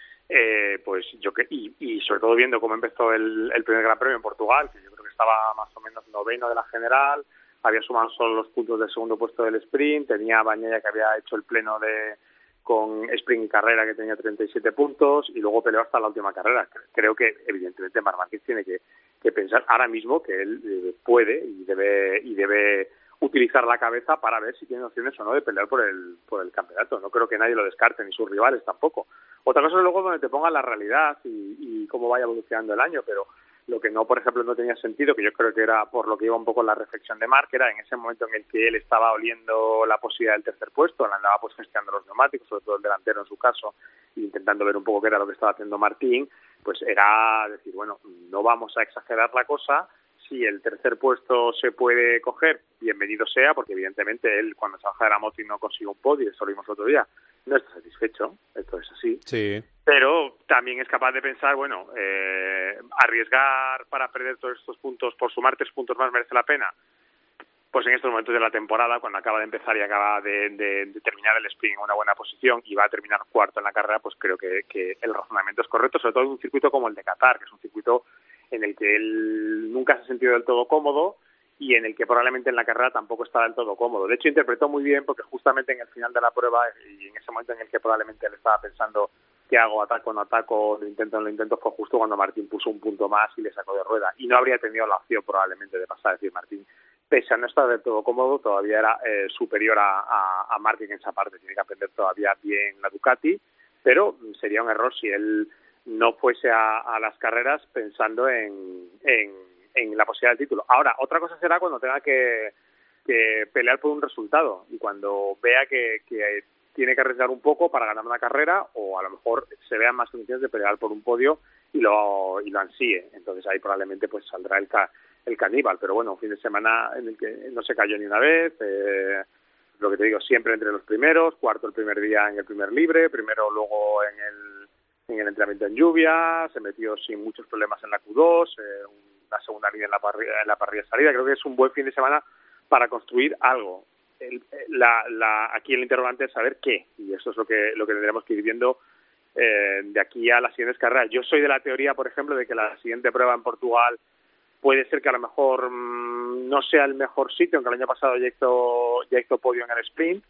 eh, pues yo que y, y sobre todo viendo cómo empezó el, el primer Gran Premio en Portugal, que yo creo que estaba más o menos noveno de la general, había sumado solo los puntos del segundo puesto del sprint, tenía a Bagnaia que había hecho el pleno de con sprint y carrera que tenía treinta y siete puntos y luego peleó hasta la última carrera. Creo que evidentemente Marc Márquez tiene que, que pensar ahora mismo que él eh, puede y debe y debe utilizar la cabeza para ver si tiene opciones o no de pelear por el por el campeonato. No creo que nadie lo descarte, ni sus rivales tampoco. Otra cosa es luego donde te pongan la realidad y, y cómo vaya evolucionando el año, pero lo que no, por ejemplo, no tenía sentido, que yo creo que era por lo que iba un poco la reflexión de Marc, era en ese momento en el que él estaba oliendo la posibilidad del tercer puesto, él andaba pues gestionando los neumáticos, sobre todo el delantero en su caso, e intentando ver un poco qué era lo que estaba haciendo Martín, pues era decir, bueno, no vamos a exagerar la cosa, si el tercer puesto se puede coger, bienvenido sea, porque evidentemente él cuando se baja de la moto y no consigue un podio, eso lo vimos otro día, no está satisfecho, esto es así. Sí. Pero también es capaz de pensar, bueno, eh, arriesgar para perder todos estos puntos, por sumar tres puntos más merece la pena. Pues en estos momentos de la temporada, cuando acaba de empezar y acaba de, de, de terminar el sprint en una buena posición y va a terminar cuarto en la carrera, pues creo que, que el razonamiento es correcto, sobre todo en un circuito como el de Qatar, que es un circuito en el que él nunca se ha sentido del todo cómodo y en el que probablemente en la carrera tampoco está del todo cómodo. De hecho, interpretó muy bien porque justamente en el final de la prueba y en ese momento en el que probablemente él estaba pensando ¿qué hago? ¿Ataco? ¿No ataco? ¿Lo intento? ¿No lo intento? Fue justo cuando Martín puso un punto más y le sacó de rueda. Y no habría tenido la opción probablemente de pasar. Es decir, Martín, pese a no estar del todo cómodo, todavía era eh, superior a, a, a Martín en esa parte. Tiene que aprender todavía bien la Ducati, pero sería un error si él no fuese a, a las carreras pensando en, en, en la posibilidad del título. Ahora, otra cosa será cuando tenga que, que pelear por un resultado y cuando vea que... que tiene que arriesgar un poco para ganar una carrera o a lo mejor se vean más condiciones de pelear por un podio y lo y lo ansíe. Entonces ahí probablemente pues saldrá el ca, el caníbal. Pero bueno, un fin de semana en el que no se cayó ni una vez, eh, lo que te digo, siempre entre los primeros, cuarto el primer día en el primer libre, primero luego en el, en el entrenamiento en lluvia, se metió sin muchos problemas en la Q dos, eh, una segunda línea en la parrilla, en la parrilla de salida. Creo que es un buen fin de semana para construir algo. El, la, la, aquí el interrogante es saber qué, y eso es lo que lo que tendremos que ir viendo eh, de aquí a las siguientes carreras. Yo soy de la teoría, por ejemplo, de que la siguiente prueba en Portugal puede ser que a lo mejor mmm, no sea el mejor sitio, aunque el año pasado ya hizo, ya hizo podio en el sprint,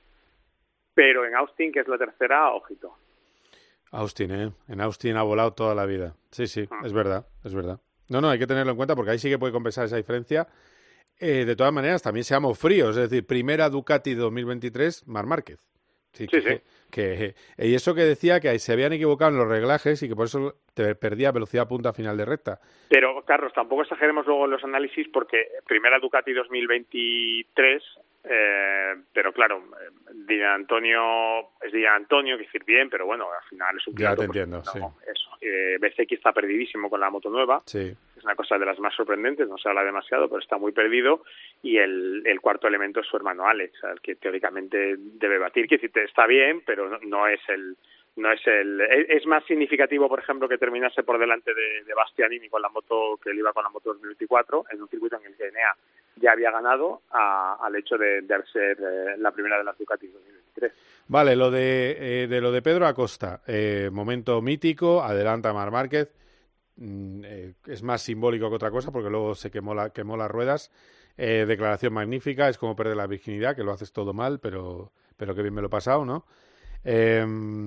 pero en Austin, que es la tercera, ojito. Austin, ¿eh? En Austin ha volado toda la vida. Sí, sí, mm. es verdad, es verdad. No, no, hay que tenerlo en cuenta porque ahí sí que puede compensar esa diferencia. Eh, de todas maneras, también seamos fríos, es decir, primera Ducati dos mil veintitrés, Marc Márquez. Sí, sí, que, sí. Que, que, y eso que decía que se habían equivocado en los reglajes y que por eso te perdía velocidad punta a final de recta. Pero, Carlos, tampoco exageremos luego en los análisis porque primera Ducati dos mil veintitrés, eh, pero claro, Di Antonio es Di Antonio, que decir bien, pero bueno, al final es un piloto. Ya te entiendo, pues, no, sí. Eso. Eh, B C X está perdidísimo con la moto nueva. Sí. Es una cosa de las más sorprendentes, no se habla demasiado, pero está muy perdido. Y el, el cuarto elemento es su hermano Alex, al que teóricamente debe batir. Que decir, está bien, pero no, no es el... no es el es más significativo, por ejemplo, que terminase por delante de, de Bastianini con la moto, que él iba con la moto dos mil veinticuatro, en un circuito en el que Enea ya había ganado, a, al hecho de, de ser eh, la primera de las Ducati dos mil veintitrés. Vale, lo de, eh, de lo de Pedro Acosta, eh, momento mítico, adelanta Marc Márquez, mm, eh, es más simbólico que otra cosa porque luego se quemó, la, quemó las ruedas, eh, declaración magnífica, es como perder la virginidad, que lo haces todo mal, pero, pero qué bien me lo he pasado, ¿no? Eh,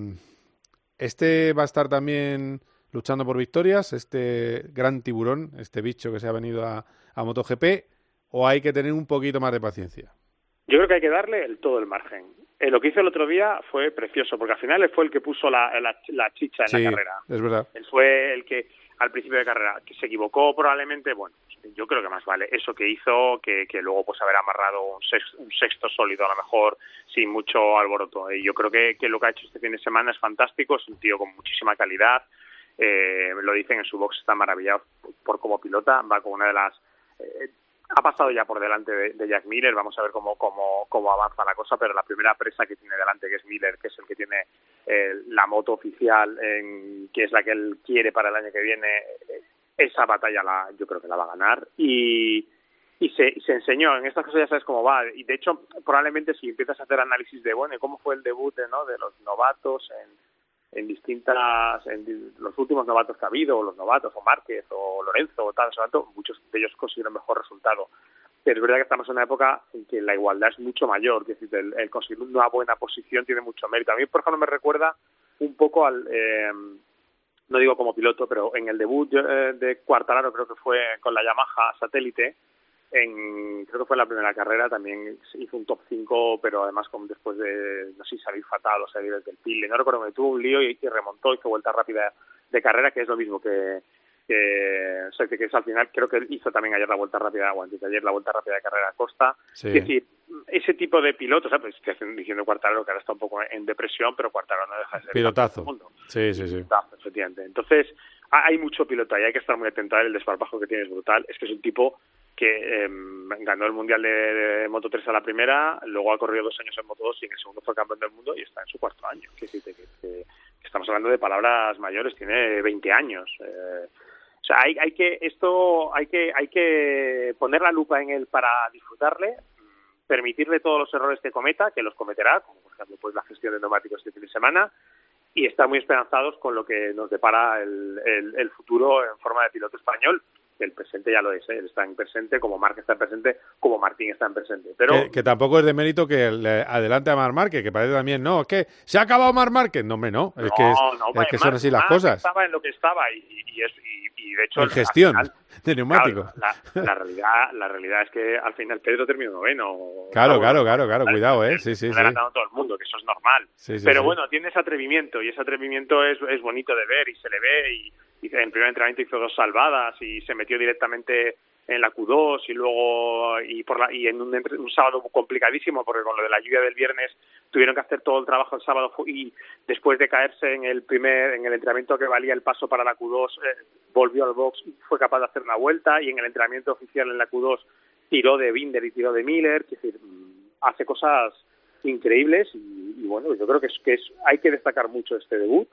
Este va a estar también luchando por victorias, este gran tiburón, este bicho que se ha venido a, a MotoGP, o hay que tener un poquito más de paciencia. Yo creo que hay que darle el, todo el margen. Eh, lo que hizo el otro día fue precioso, porque al final él fue el que puso la, la, la chicha en sí, la carrera. Es verdad. Él fue el que, al principio de carrera, que se equivocó probablemente, bueno, yo creo que más vale eso que hizo que, que luego pues haber amarrado un sexto, un sexto sólido, a lo mejor sin mucho alboroto. Y yo creo que, que lo que ha hecho este fin de semana es fantástico, es un tío con muchísima calidad, eh, lo dicen en su box, está maravillado por, por cómo pilota, va con una de las... Eh, ha pasado ya por delante de, de Jack Miller, vamos a ver cómo, cómo, cómo avanza la cosa, pero la primera presa que tiene delante, que es Miller, que es el que tiene eh, la moto oficial, en, que es la que él quiere para el año que viene, eh, esa batalla la, yo creo que la va a ganar. Y, y se, se enseñó, en estas cosas ya sabes cómo va, y de hecho probablemente si empiezas a hacer análisis de, bueno, cómo fue el debut de, ¿no? de los novatos en, en distintas, en los últimos novatos que ha habido, o los novatos, o Márquez, o Lorenzo, o tal, o muchos de ellos consiguieron mejor resultado. Pero es verdad que estamos en una época en que la igualdad es mucho mayor, es decir, el, el conseguir una buena posición tiene mucho mérito. A mí, por ejemplo, me recuerda un poco al... Eh, no digo como piloto, pero en el debut eh, de Quartararo, creo que fue con la Yamaha Satélite, en, creo que fue en la primera carrera, también hizo un top cinco, pero además como después de, no sé si salir fatal o salir desde el pile, no recuerdo, que tuvo un lío y, y remontó, hizo vuelta rápida de carrera, que es lo mismo que, que, o sea, que es al final, creo que hizo también ayer la vuelta rápida, o antes de ayer la vuelta rápida de carrera a Costa. Sí. Es decir, ese tipo de pilotos, ¿sabes? Estoy diciendo Quartararo que ahora está un poco en depresión, pero Quartararo no deja de ser pilotazo. El mundo. Sí, sí, sí. Pilotazo, efectivamente. Entonces, hay mucho piloto ahí, hay que estar muy atento a él, el desparpajo que tiene es brutal. Es que es un tipo que eh, ganó el Mundial de, de Moto tres a la primera, luego ha corrido dos años en Moto dos y en el segundo fue campeón del mundo y está en su cuarto año. Que, que, que, que estamos hablando de palabras mayores, tiene veinte años. Eh, o sea, hay, hay que esto hay que hay que poner la lupa en él para disfrutarle, permitirle todos los errores que cometa, que los cometerá, como por ejemplo pues la gestión de neumáticos este fin de semana, y estar muy esperanzados con lo que nos depara el, el, el futuro en forma de piloto español. El presente ya lo es, ¿eh? Él está en presente, como Marc está en presente, como Martín está en presente. Pero que, que tampoco es de mérito que le adelante a Marc Márquez, que parece también, no, es que se ha acabado Marc Márquez. No, hombre, no, es no, que, es, no, es que son Marc, así las Marc cosas. Estaba en lo que estaba y, y, es, y, y de hecho... En gestión final, de neumáticos. Claro, la, la, realidad, la realidad es que al final Pedro terminó noveno. Claro, claro, claro, claro, cuidado, ¿eh? Sí, sí, sí. Adelantando a todo el mundo, que eso es normal. Sí, sí, Pero sí. bueno, tiene ese atrevimiento y ese atrevimiento es, es bonito de ver y se le ve y... y en el primer entrenamiento hizo dos salvadas y se metió directamente en la Q dos y luego y por la y en un, un sábado complicadísimo porque con lo de la lluvia del viernes tuvieron que hacer todo el trabajo el sábado y después de caerse en el primer en el entrenamiento que valía el paso para la Q dos eh, volvió al box y fue capaz de hacer una vuelta y en el entrenamiento oficial en la Q dos tiró de Binder y tiró de Miller, es decir, hace cosas increíbles y, y bueno, yo creo que es que es hay que destacar mucho este debut.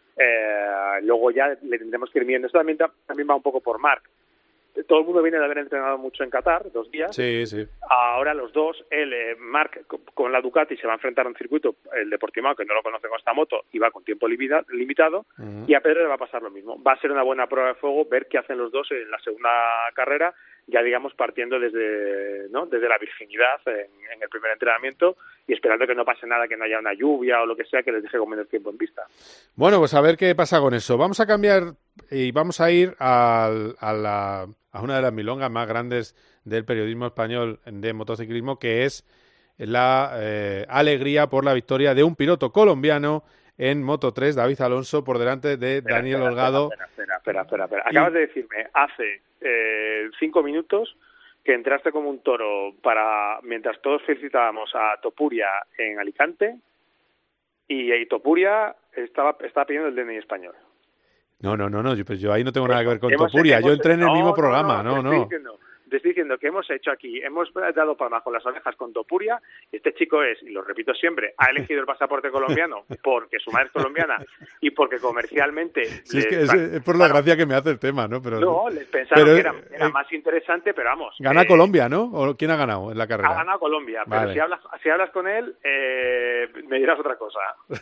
Eh, luego ya le tendremos que ir viendo. Esto también, también va un poco por Marc. Todo el mundo viene de haber entrenado mucho en Qatar, dos días. Sí, sí. Ahora los dos, él, eh, Marc, con la Ducati se va a enfrentar a un circuito, el de Portimao, que no lo conoce con esta moto, y va con tiempo limita, limitado, uh-huh. Y a Pedro le va a pasar lo mismo. Va a ser una buena prueba de fuego ver qué hacen los dos en la segunda carrera, ya digamos partiendo desde no desde la virginidad en, en el primer entrenamiento y esperando que no pase nada, que no haya una lluvia o lo que sea que les deje con menos tiempo en pista. Bueno, pues a ver qué pasa con eso. Vamos a cambiar y vamos a ir al, a, la, a una de las milongas más grandes del periodismo español de motociclismo, que es la eh, alegría por la victoria de un piloto colombiano en Moto tres, David Alonso, por delante de Espera, Daniel espera, Holgado. Espera, espera, espera. espera, espera. Y- Acabas de decirme hace eh, cinco minutos que entraste como un toro para mientras todos felicitábamos a Topuria en Alicante y, y Topuria estaba, estaba pidiendo el D N I español. No, no, no, no, yo, pues yo ahí no tengo nada que ver con Hemos- Topuria, yo hemos- entré en el no, mismo no, programa, no, no, te estoy no. diciendo- te estoy diciendo que hemos hecho aquí, hemos dado palmas con las orejas con Topuria, y este chico es, y lo repito siempre, ha elegido el pasaporte colombiano porque su madre es colombiana y porque comercialmente... Sí, es les- que es, es por la gracia que me hace el tema, ¿no? Pero, no, les pensaron pero, que era, era eh, más interesante, pero vamos... Gana eh, Colombia, ¿no? ¿O quién ha ganado en la carrera? Ha ganado Colombia, pero Vale. si hablas si hablas con él, eh, me dirás otra cosa.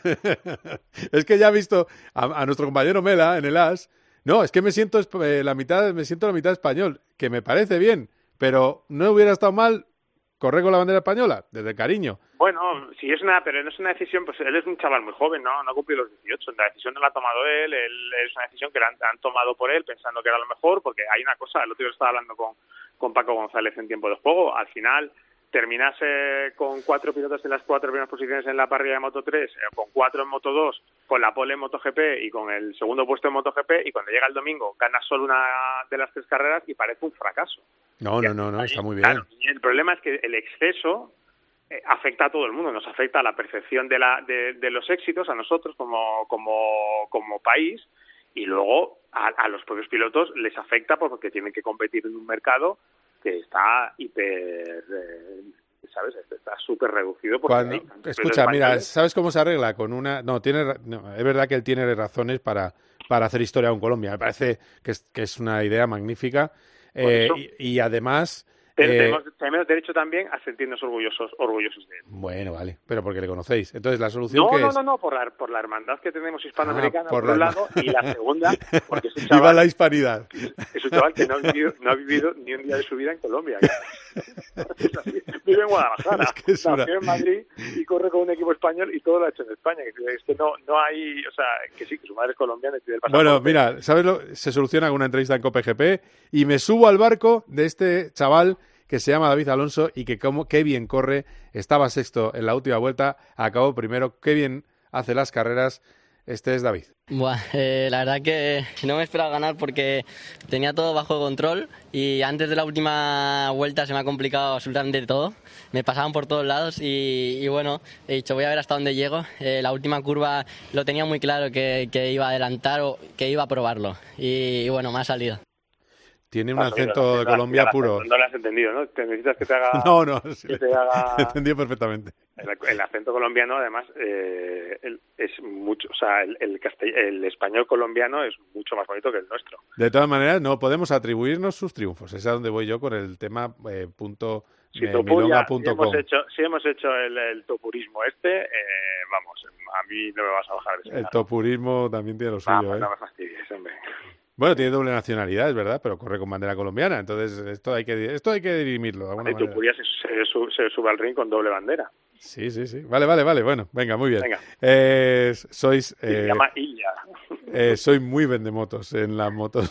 Es que ya he visto a, a nuestro compañero Mela en el A S. No, es que me siento esp- eh, la mitad, me siento la mitad español, que me parece bien, pero no hubiera estado mal correr con la bandera española, desde el cariño. Bueno, si es una, pero no es una decisión, pues él es un chaval muy joven, ¿no? No ha cumplido los dieciocho. La decisión no la ha tomado él, él es una decisión que la han, han tomado por él pensando que era lo mejor, porque hay una cosa, el otro día estaba hablando con, con Paco González en tiempo de juego, al final terminase con cuatro pilotos en las cuatro primeras posiciones en la parrilla de Moto tres, eh, con cuatro en Moto dos, con la pole en MotoGP y con el segundo puesto en MotoGP, y cuando llega el domingo gana solo una de las tres carreras y parece un fracaso. No, no, no, no, está muy bien. Claro, y el problema es que el exceso eh, afecta a todo el mundo, nos afecta a la percepción de, la, de, de los éxitos, a nosotros como, como, como país, y luego a, a los propios pilotos les afecta porque tienen que competir en un mercado que está hiper, eh, ¿sabes? Está súper reducido. porque Cuando, hay tantos escucha, pilotos mira, españoles. ¿sabes cómo se arregla? Con una, no, tiene, ra- no, es verdad que él tiene razones para, para hacer historia con Colombia. Me parece que es, que es una idea magnífica. Eh, eso. y, y además, Pero eh, tenemos, tenemos derecho también a sentirnos orgullosos, orgullosos de él. bueno, vale, pero porque le conocéis. Entonces, la solución No, que no, es, no, no, por la, por la hermandad que tenemos hispanoamericana, Ah, por, por un la- lado, y la segunda, porque es un viva chaval, la hispanidad. es un chaval que no ha, vivido, no ha vivido ni un día de su vida en Colombia. Es así. Vive en Guadalajara, Es que es nació una- en Madrid y corre con un equipo español y todo lo ha hecho en España. Que Es que no, no hay, o sea, que sí, que su madre es colombiana y tiene el pasaporte. Bueno, mira, ¿sabes lo? Se soluciona con una entrevista en COPE-G P y me subo al barco de este chaval que se llama David Alonso y que como qué bien corre, estaba sexto en la última vuelta, acabó primero, qué bien hace las carreras. Este es David. Buah, eh, la verdad que no me esperaba ganar porque tenía todo bajo control y antes de la última vuelta se me ha complicado absolutamente todo. Me pasaban por todos lados y, y bueno, he dicho voy a ver hasta dónde llego. Eh, la última curva lo tenía muy claro que, que iba a adelantar o que iba a probarlo y, y bueno, me ha salido. Tiene un Has oído, acento ¿no? de No, Colombia no, puro. No lo has entendido, ¿no? Te necesitas que te haga... No, no, sí, que te haga... he entendido perfectamente. El, el acento colombiano, además, eh, el- es mucho, o sea, el, el, castell- el español colombiano es mucho más bonito que el nuestro. De todas maneras, no podemos atribuirnos sus triunfos. Es a donde voy yo con el tema eh, punto Si, eh, Topuria- milonga si punto hemos com. hecho, si hemos hecho el, el topurismo este, eh, vamos, a mí no me vas a bajar de ese El lado. topurismo también tiene lo suyo, Vamos, ¿eh? no me fastidies, hombre. Bueno, tiene doble nacionalidad, es verdad, pero corre con bandera colombiana. Entonces, esto hay que esto hay que dirimirlo de alguna Y manera. Topuria se, se, su- se sube al ring con doble bandera. Sí, sí, sí. Vale, vale, vale. Bueno, venga, muy bien. Venga. Eh, sois... Y se eh, llama Illa. Eh, soy muy vendemotos en las motos.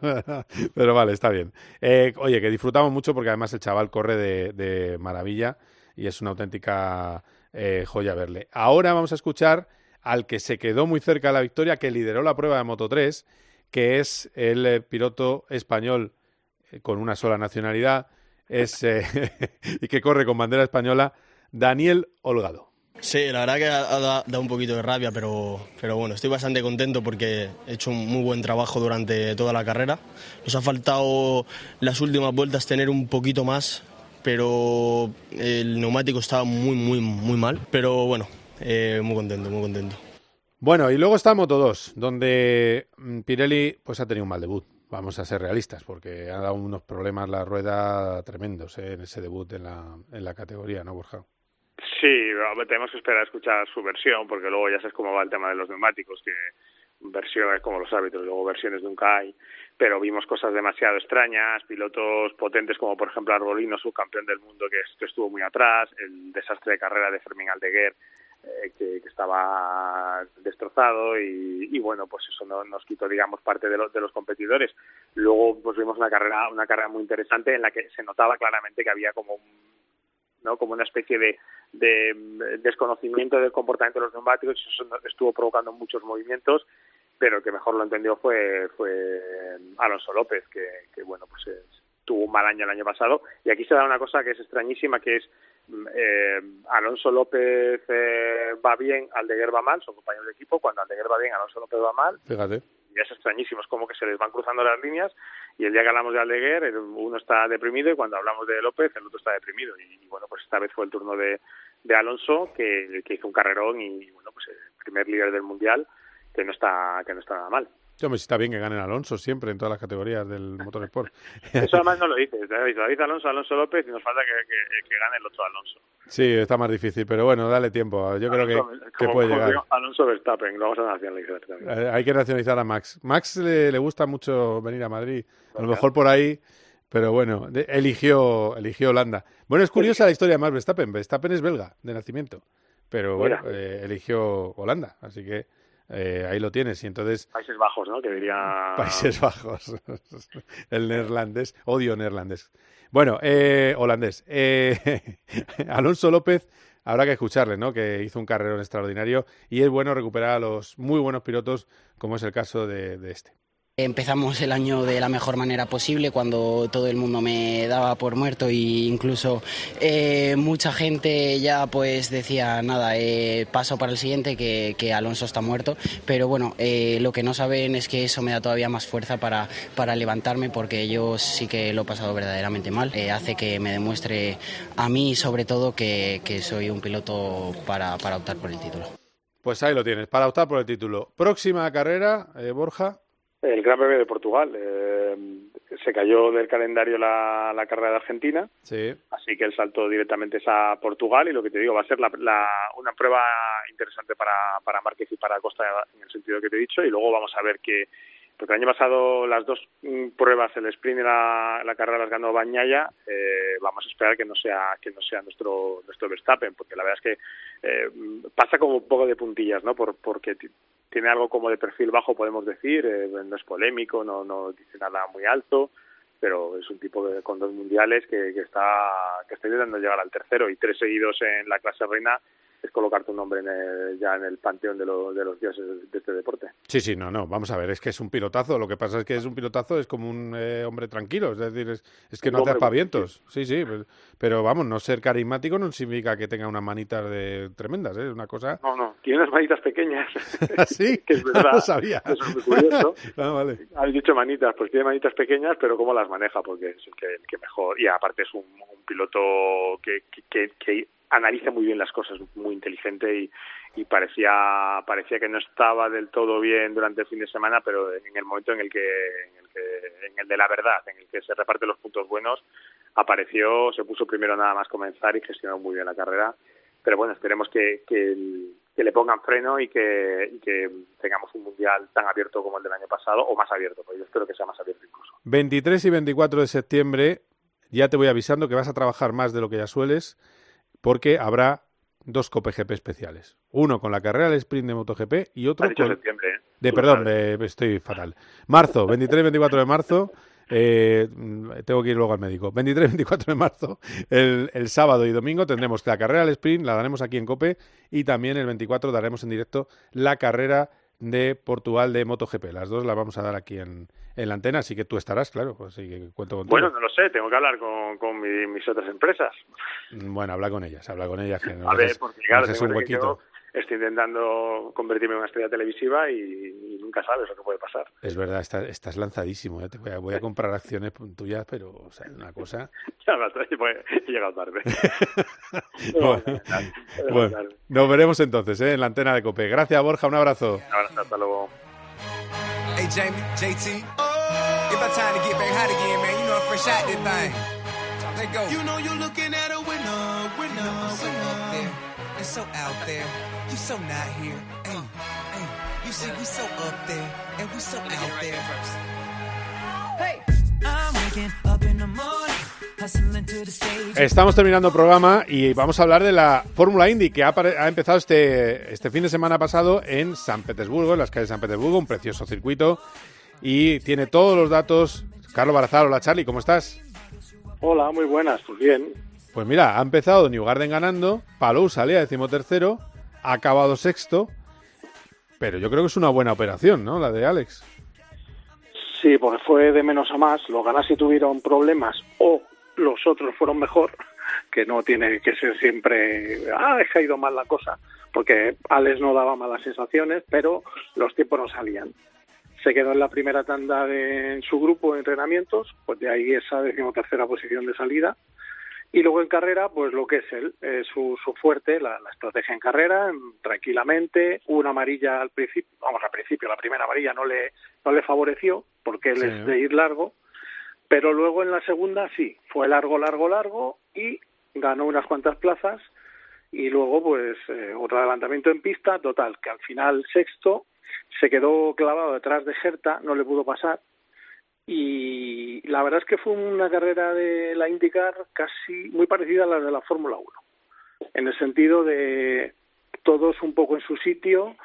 Pero vale, está bien. Eh, oye, que disfrutamos mucho porque además el chaval corre de, de maravilla y es una auténtica eh, joya verle. Ahora vamos a escuchar al que se quedó muy cerca de la victoria, que lideró la prueba de Moto tres, que es el eh, piloto español eh, con una sola nacionalidad es eh, y que corre con bandera española, Daniel Holgado. Sí, la verdad que ha, ha da- dado un poquito de rabia, pero, pero bueno, estoy bastante contento porque he hecho un muy buen trabajo durante toda la carrera. Nos ha faltado las últimas vueltas tener un poquito más, pero el neumático estaba muy, muy, muy mal. Pero bueno, eh, muy contento, muy contento. Bueno, y luego está Moto dos, donde mm, Pirelli pues ha tenido un mal debut. Vamos a ser realistas, porque ha dado unos problemas la rueda tremendos eh, en ese debut en la, en la categoría, ¿no, Borja? Sí, tenemos que esperar a escuchar su versión, porque luego ya sabes cómo va el tema de los neumáticos, que versiones como los árbitros, luego versiones nunca hay, pero vimos cosas demasiado extrañas, pilotos potentes como por ejemplo Arbolino, subcampeón del mundo, que, que estuvo muy atrás, el desastre de carrera de Fermín Aldeguer eh, que, que estaba destrozado y, y bueno, pues eso no, nos quitó, digamos, parte de, lo, de los competidores. Luego pues vimos una carrera una carrera muy interesante en la que se notaba claramente que había como un, ¿no? como una especie de, de desconocimiento del comportamiento de los neumáticos, y eso estuvo provocando muchos movimientos, pero el que mejor lo entendió fue fue Alonso López, que, que bueno, pues es, tuvo un mal año el año pasado. Y aquí se da una cosa que es extrañísima, que es eh, Alonso López eh, va bien, Aldeguer va mal, son compañeros de equipo. Cuando Aldeguer va bien, Alonso López va mal. Fíjate. Y es extrañísimo, es como que se les van cruzando las líneas, y el día que hablamos de Aldeguer, uno está deprimido, y cuando hablamos de López, el otro está deprimido. Y, y bueno, pues esta vez fue el turno de, de Alonso, que, que hizo un carrerón, y bueno, pues el primer líder del Mundial, que no está que no está nada mal. Yo me está bien que ganen Alonso siempre en todas las categorías del motorsport. Eso además no lo dices, David, David Alonso, Alonso López, y nos falta que, que, que gane el otro Alonso. Sí, está más difícil, pero bueno, dale tiempo. Yo creo que, como, que puede como llegar. Digo, Alonso Verstappen, lo vamos a nacionalizar también. Eh, hay que nacionalizar a Max. Max le, le gusta mucho venir a Madrid, a lo mejor por ahí, pero bueno, de, eligió eligió Holanda. Bueno, es curiosa la historia de Max Verstappen. Verstappen es belga de nacimiento, pero bueno, eh, eligió Holanda, así que Eh, ahí lo tienes, y entonces... Países Bajos, ¿no? Que diría... Países Bajos. El neerlandés. Odio neerlandés. Bueno, eh, holandés. Eh, Alonso López, habrá que escucharle, ¿no? Que hizo un carrerón extraordinario, y es bueno recuperar a los muy buenos pilotos, como es el caso de, de este. Empezamos el año de la mejor manera posible, cuando todo el mundo me daba por muerto, e incluso eh, mucha gente ya pues decía nada, eh, paso para el siguiente, que, que Alonso está muerto. Pero bueno, eh, lo que no saben es que eso me da todavía más fuerza para, para levantarme, porque yo sí que lo he pasado verdaderamente mal. Eh, hace que me demuestre a mí, sobre todo, que, que soy un piloto para, para optar por el título. Pues ahí lo tienes, para optar por el título. Próxima carrera, eh, Borja. El Gran Premio de Portugal. Eh, se cayó del calendario la, la carrera de Argentina, sí. Así que el salto directamente es a Portugal, y lo que te digo, va a ser la, la, una prueba interesante para, para Márquez y para Costa, en el sentido que te he dicho, y luego vamos a ver que, porque el año pasado las dos mm, pruebas, el sprint y la, la carrera las ganó Bagnaia. eh, vamos a esperar que no sea que no sea nuestro nuestro Verstappen, porque la verdad es que eh, pasa como un poco de puntillas, ¿no? Por, porque t- tiene algo como de perfil bajo, podemos decir, eh, no es polémico, no no dice nada muy alto, pero es un tipo de, con dos mundiales que, que está que está intentando llegar al tercero, y tres seguidos en la clase reina es colocar tu nombre en el, ya en el panteón de, lo, de los dioses de este deporte. Sí, sí, no, no, vamos a ver, es que es un pilotazo. Lo que pasa es que es un pilotazo, es como un eh, hombre tranquilo, es decir, es, es que no hace aspavientos. Sí, sí, pero, pero vamos, no ser carismático no significa que tenga unas manitas de tremendas, ¿eh? Es una cosa... No, no, tiene unas manitas pequeñas. ¿Sí? Que es verdad. No lo sabía. Eso es muy curioso. Ah, vale. Has dicho manitas, pues tiene manitas pequeñas, pero cómo las maneja, porque es el que, el que mejor... Y aparte es un, un piloto que... que, que, que analiza muy bien las cosas, muy inteligente, y, y parecía parecía que no estaba del todo bien durante el fin de semana, pero en el momento en el que en el que en el de la verdad, en el que se reparten los puntos buenos, apareció, se puso primero nada más comenzar y gestionó muy bien la carrera. Pero bueno, esperemos que que, que le pongan freno y que, y que tengamos un mundial tan abierto como el del año pasado, o más abierto, porque yo espero que sea más abierto incluso. veintitrés y veinticuatro de septiembre, ya te voy avisando que vas a trabajar más de lo que ya sueles, porque habrá dos Cope G P especiales. Uno con la carrera del sprint de MotoGP y otro Has dicho con... septiembre, ¿eh? De, perdón, de, estoy fatal. Marzo, veintitrés y veinticuatro de marzo. Eh, tengo que ir luego al médico. veintitrés y veinticuatro de marzo, el, el sábado y domingo tendremos la carrera del sprint, la daremos aquí en COPE, y también el veinticuatro daremos en directo la carrera de Portugal de MotoGP. Las dos las vamos a dar aquí en, en la antena, así que tú estarás, claro, pues sí que cuento contigo. Bueno, no lo sé, tengo que hablar con, con mi, mis otras empresas. Bueno, habla con ellas, habla con ellas. Que no a ver, dejes, porque claro, no tengo un que huequito. yo estoy intentando convertirme en una estrella televisiva y, y nunca sabes lo que puede pasar. Es verdad, estás, estás lanzadísimo, ¿eh? Te voy a, voy a comprar acciones tuyas, pero, o sea, una cosa... Ya me estoy, pues, he llegado tarde. bueno, bueno, nos veremos entonces, ¿eh? En la antena de COPE. Gracias, Borja, un abrazo. Un abrazo, hasta luego. Hey, Jamie, J T, it's about time to get back hot again, man. You know I'm fresh out this thing. Let's go. You know you're looking at a winner, winner, winner. And so out there, you so not here. Hey, hey, you see we so up there, and we so out there. Hey, I'm waking up in the morning, Estamos terminando el programa y vamos a hablar de la Fórmula Indy que ha, ha empezado este, este fin de semana pasado en San Petersburgo, en las calles de San Petersburgo, un precioso circuito, y tiene todos los datos. Carlos Barazal, hola Charlie, ¿cómo estás? Hola, muy buenas, pues bien. Pues mira, ha empezado Newgarden ganando, Palou salía decimotercero, ha acabado sexto, pero yo creo que es una buena operación, ¿no?, la de Alex. Sí, porque fue de menos a más, los Ganassi tuvieron problemas o los otros fueron mejor, que no tiene que ser siempre, ah, es que ha ido mal la cosa, porque Alex no daba malas sensaciones, pero los tiempos no salían. Se quedó en la primera tanda de en su grupo de entrenamientos, pues de ahí esa decimotercera posición de salida. Y luego en carrera, pues lo que es él, eh, su, su fuerte, la, la estrategia en carrera, tranquilamente, una amarilla al principio, vamos, al principio, la primera amarilla no le, no le favoreció, porque él sí, es de ir largo, pero luego en la segunda sí, fue largo, largo, largo, y ganó unas cuantas plazas, y luego pues eh, otro adelantamiento en pista, total, que al final sexto, se quedó clavado detrás de Herta, no le pudo pasar, y la verdad es que fue una carrera de la IndyCar casi muy parecida a la de la Fórmula uno, en el sentido de todos un poco en su sitio,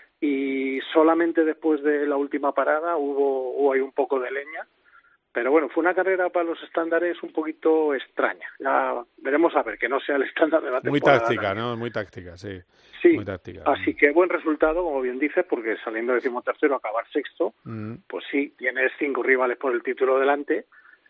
y solamente después de la última parada hubo, hubo ahí un poco de leña, pero bueno, fue una carrera para los estándares un poquito extraña. Ya veremos a ver, que no sea el estándar de la temporada. Muy táctica, ¿no? Muy táctica, sí. Sí, muy táctica. Así que buen resultado, como bien dices, porque saliendo decimotercero a acabar sexto, mm. pues sí, tienes cinco rivales por el título delante,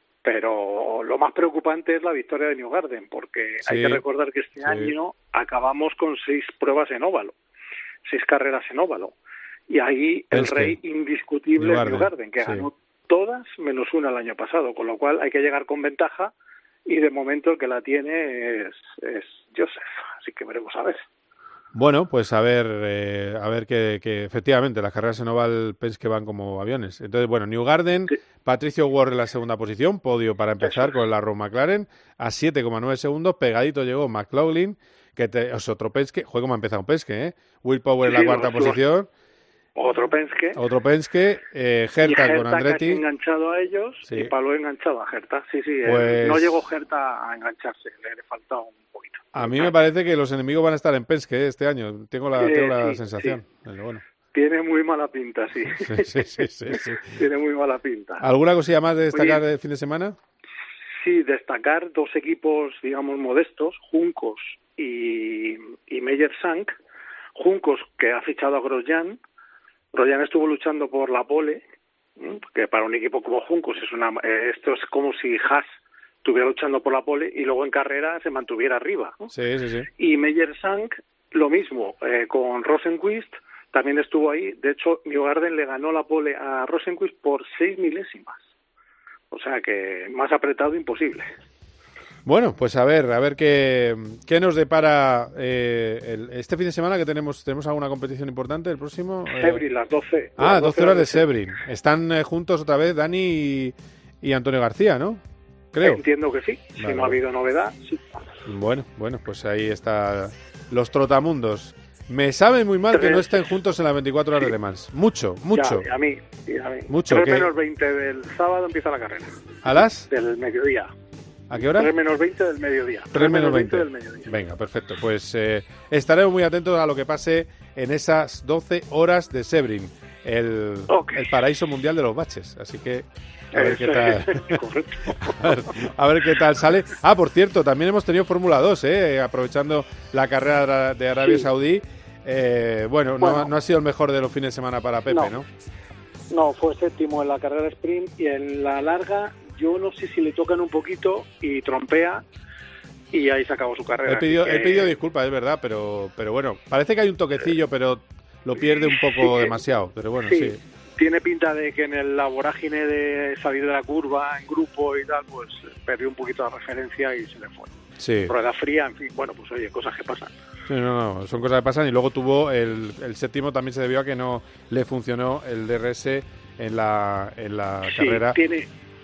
pero lo más preocupante es la victoria de Newgarden, porque sí, hay que recordar que este sí. año acabamos con seis pruebas en óvalo, seis carreras en óvalo, y ahí el Penske. rey indiscutible Newgarden, es Newgarden, que sí. ganó todas menos una el año pasado, con lo cual hay que llegar con ventaja, y de momento el que la tiene es, es Joseph, así que veremos a ver. Bueno, pues a ver, eh, a ver que, que efectivamente las carreras en oval Penske van como aviones. Entonces, bueno, Newgarden, sí. Patricio Ward en la segunda posición, podio para empezar con el Arrow McLaren, a siete coma nueve segundos, pegadito llegó McLaughlin, que te, es otro Penske, juego como ha empezado un Penske, ¿eh? Will Power sí, en la cuarta los, posición. Otro Penske. Otro Penske, eh, Herta con Andretti. Enganchado a ellos sí. y Palou enganchado a Herta. Sí, sí, pues... eh, no llegó Herta a engancharse, le, le faltaba un poquito. A mí me parece que los enemigos van a estar en Penske este año, tengo la, eh, tengo la sí, sensación. Sí. Pero bueno. Tiene muy mala pinta, sí. Sí, sí, sí, sí, sí. Tiene muy mala pinta. ¿Alguna cosilla más de destacar del fin de semana? Sí, destacar dos equipos, digamos, modestos, Juncos y, y Meyer Shank. Juncos, que ha fichado a Grosjean. Grosjean estuvo luchando por la pole, que para un equipo como Juncos es una, eh, esto es como si Haas estuviera luchando por la pole y luego en carrera se mantuviera arriba, ¿no? Sí, sí, sí. Y Meyer Shank, lo mismo, eh, con Rosenqvist, también estuvo ahí. De hecho, Newgarden le ganó la pole a Rosenqvist por seis milésimas. O sea que más apretado imposible. Bueno, pues a ver, a ver qué, qué nos depara eh, el, este fin de semana, que tenemos tenemos alguna competición importante el próximo. Sebring, eh... las doce. Ah, las doce horas de Sebring. Están eh, juntos otra vez Dani y, y Antonio García, ¿no? Creo. Entiendo que sí, vale, si no ha habido novedad, sí. Bueno, bueno, pues ahí está los trotamundos. Me sabe muy mal Tres. que no estén juntos en las veinticuatro horas sí. de Le Mans. Mucho, mucho. Ya, a mí, a mí. Mucho. Tres que... menos veinte del sábado empieza la carrera. ¿A las? Del mediodía. ¿A qué hora? tres menos veinte del mediodía. tres menos veinte del mediodía. Venga, perfecto. Pues eh, estaremos muy atentos a lo que pase en esas doce horas de Sebring, el, okay. el paraíso mundial de los baches. Así que a ver qué tal. a, ver, a ver qué tal sale. Ah, por cierto, también hemos tenido Fórmula dos, eh, aprovechando la carrera de Arabia sí. Saudí. Eh, bueno, bueno. No, no ha sido el mejor de los fines de semana para Pepe, ¿no? No, no fue séptimo en la carrera sprint y en la larga. Yo no sé si le tocan un poquito y trompea y ahí se acabó su carrera. He pedido, que... he pedido disculpas, es verdad, pero pero bueno, parece que hay un toquecillo, pero lo pierde un poco sí, demasiado. Pero bueno, sí. sí. Tiene pinta de que en el, la vorágine de salir de la curva en grupo y tal, pues perdió un poquito la referencia y se le fue. Sí. Rueda fría, en fin, bueno, pues oye, cosas que pasan. Sí, no, no, son cosas que pasan y luego tuvo el, el séptimo también se debió a que no le funcionó el D R S en la, en la sí, carrera. Tiene...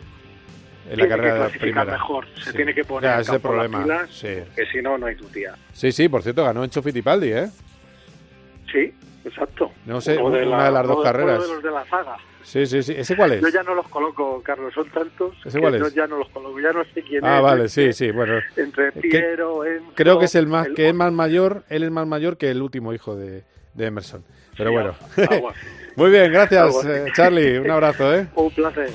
En la tiene carrera que clasificar primera. mejor, se sí. tiene que poner ya, en ese campo problema. las pilas, sí. que si no, no hay tu tía. Sí, sí, por cierto, ganó Enzo Fittipaldi, ¿eh? Sí, exacto. No sé, Uno de una la- de las dos uno de- carreras. uno de los de la saga. Sí, sí, sí. ¿Ese cuál es? Yo ya no los coloco, Carlos, son tantos ¿Ese que cuál no- es? ya no los coloco, ya no sé quién Ah, es. vale, entre- sí, sí, bueno. Entre Que- Piero, Enzo, Creo que es el más, el- que es más mayor, él es más mayor que el último hijo de, de Emerson. Pero Sí, bueno. algo así. Muy bien, gracias, Algo así. eh, Charlie. Un abrazo, ¿eh? Un placer.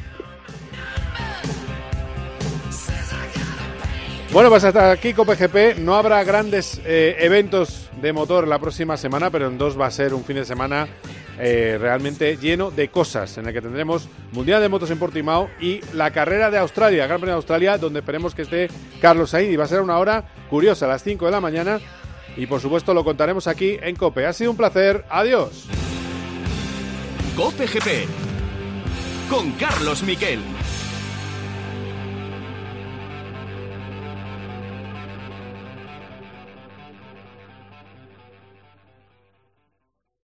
Bueno, pues hasta aquí Cope G P. No habrá grandes eh, eventos de motor la próxima semana, pero en dos va a ser un fin de semana eh, realmente lleno de cosas, en el que tendremos Mundial de Motos en Portimao y la carrera de Australia, Gran Premio de Australia, donde esperemos que esté Carlos Sainz, y va a ser una hora curiosa, a las cinco de la mañana, y por supuesto lo contaremos aquí en Cope. Ha sido un placer. Adiós. Cope G P con Carlos Miquel.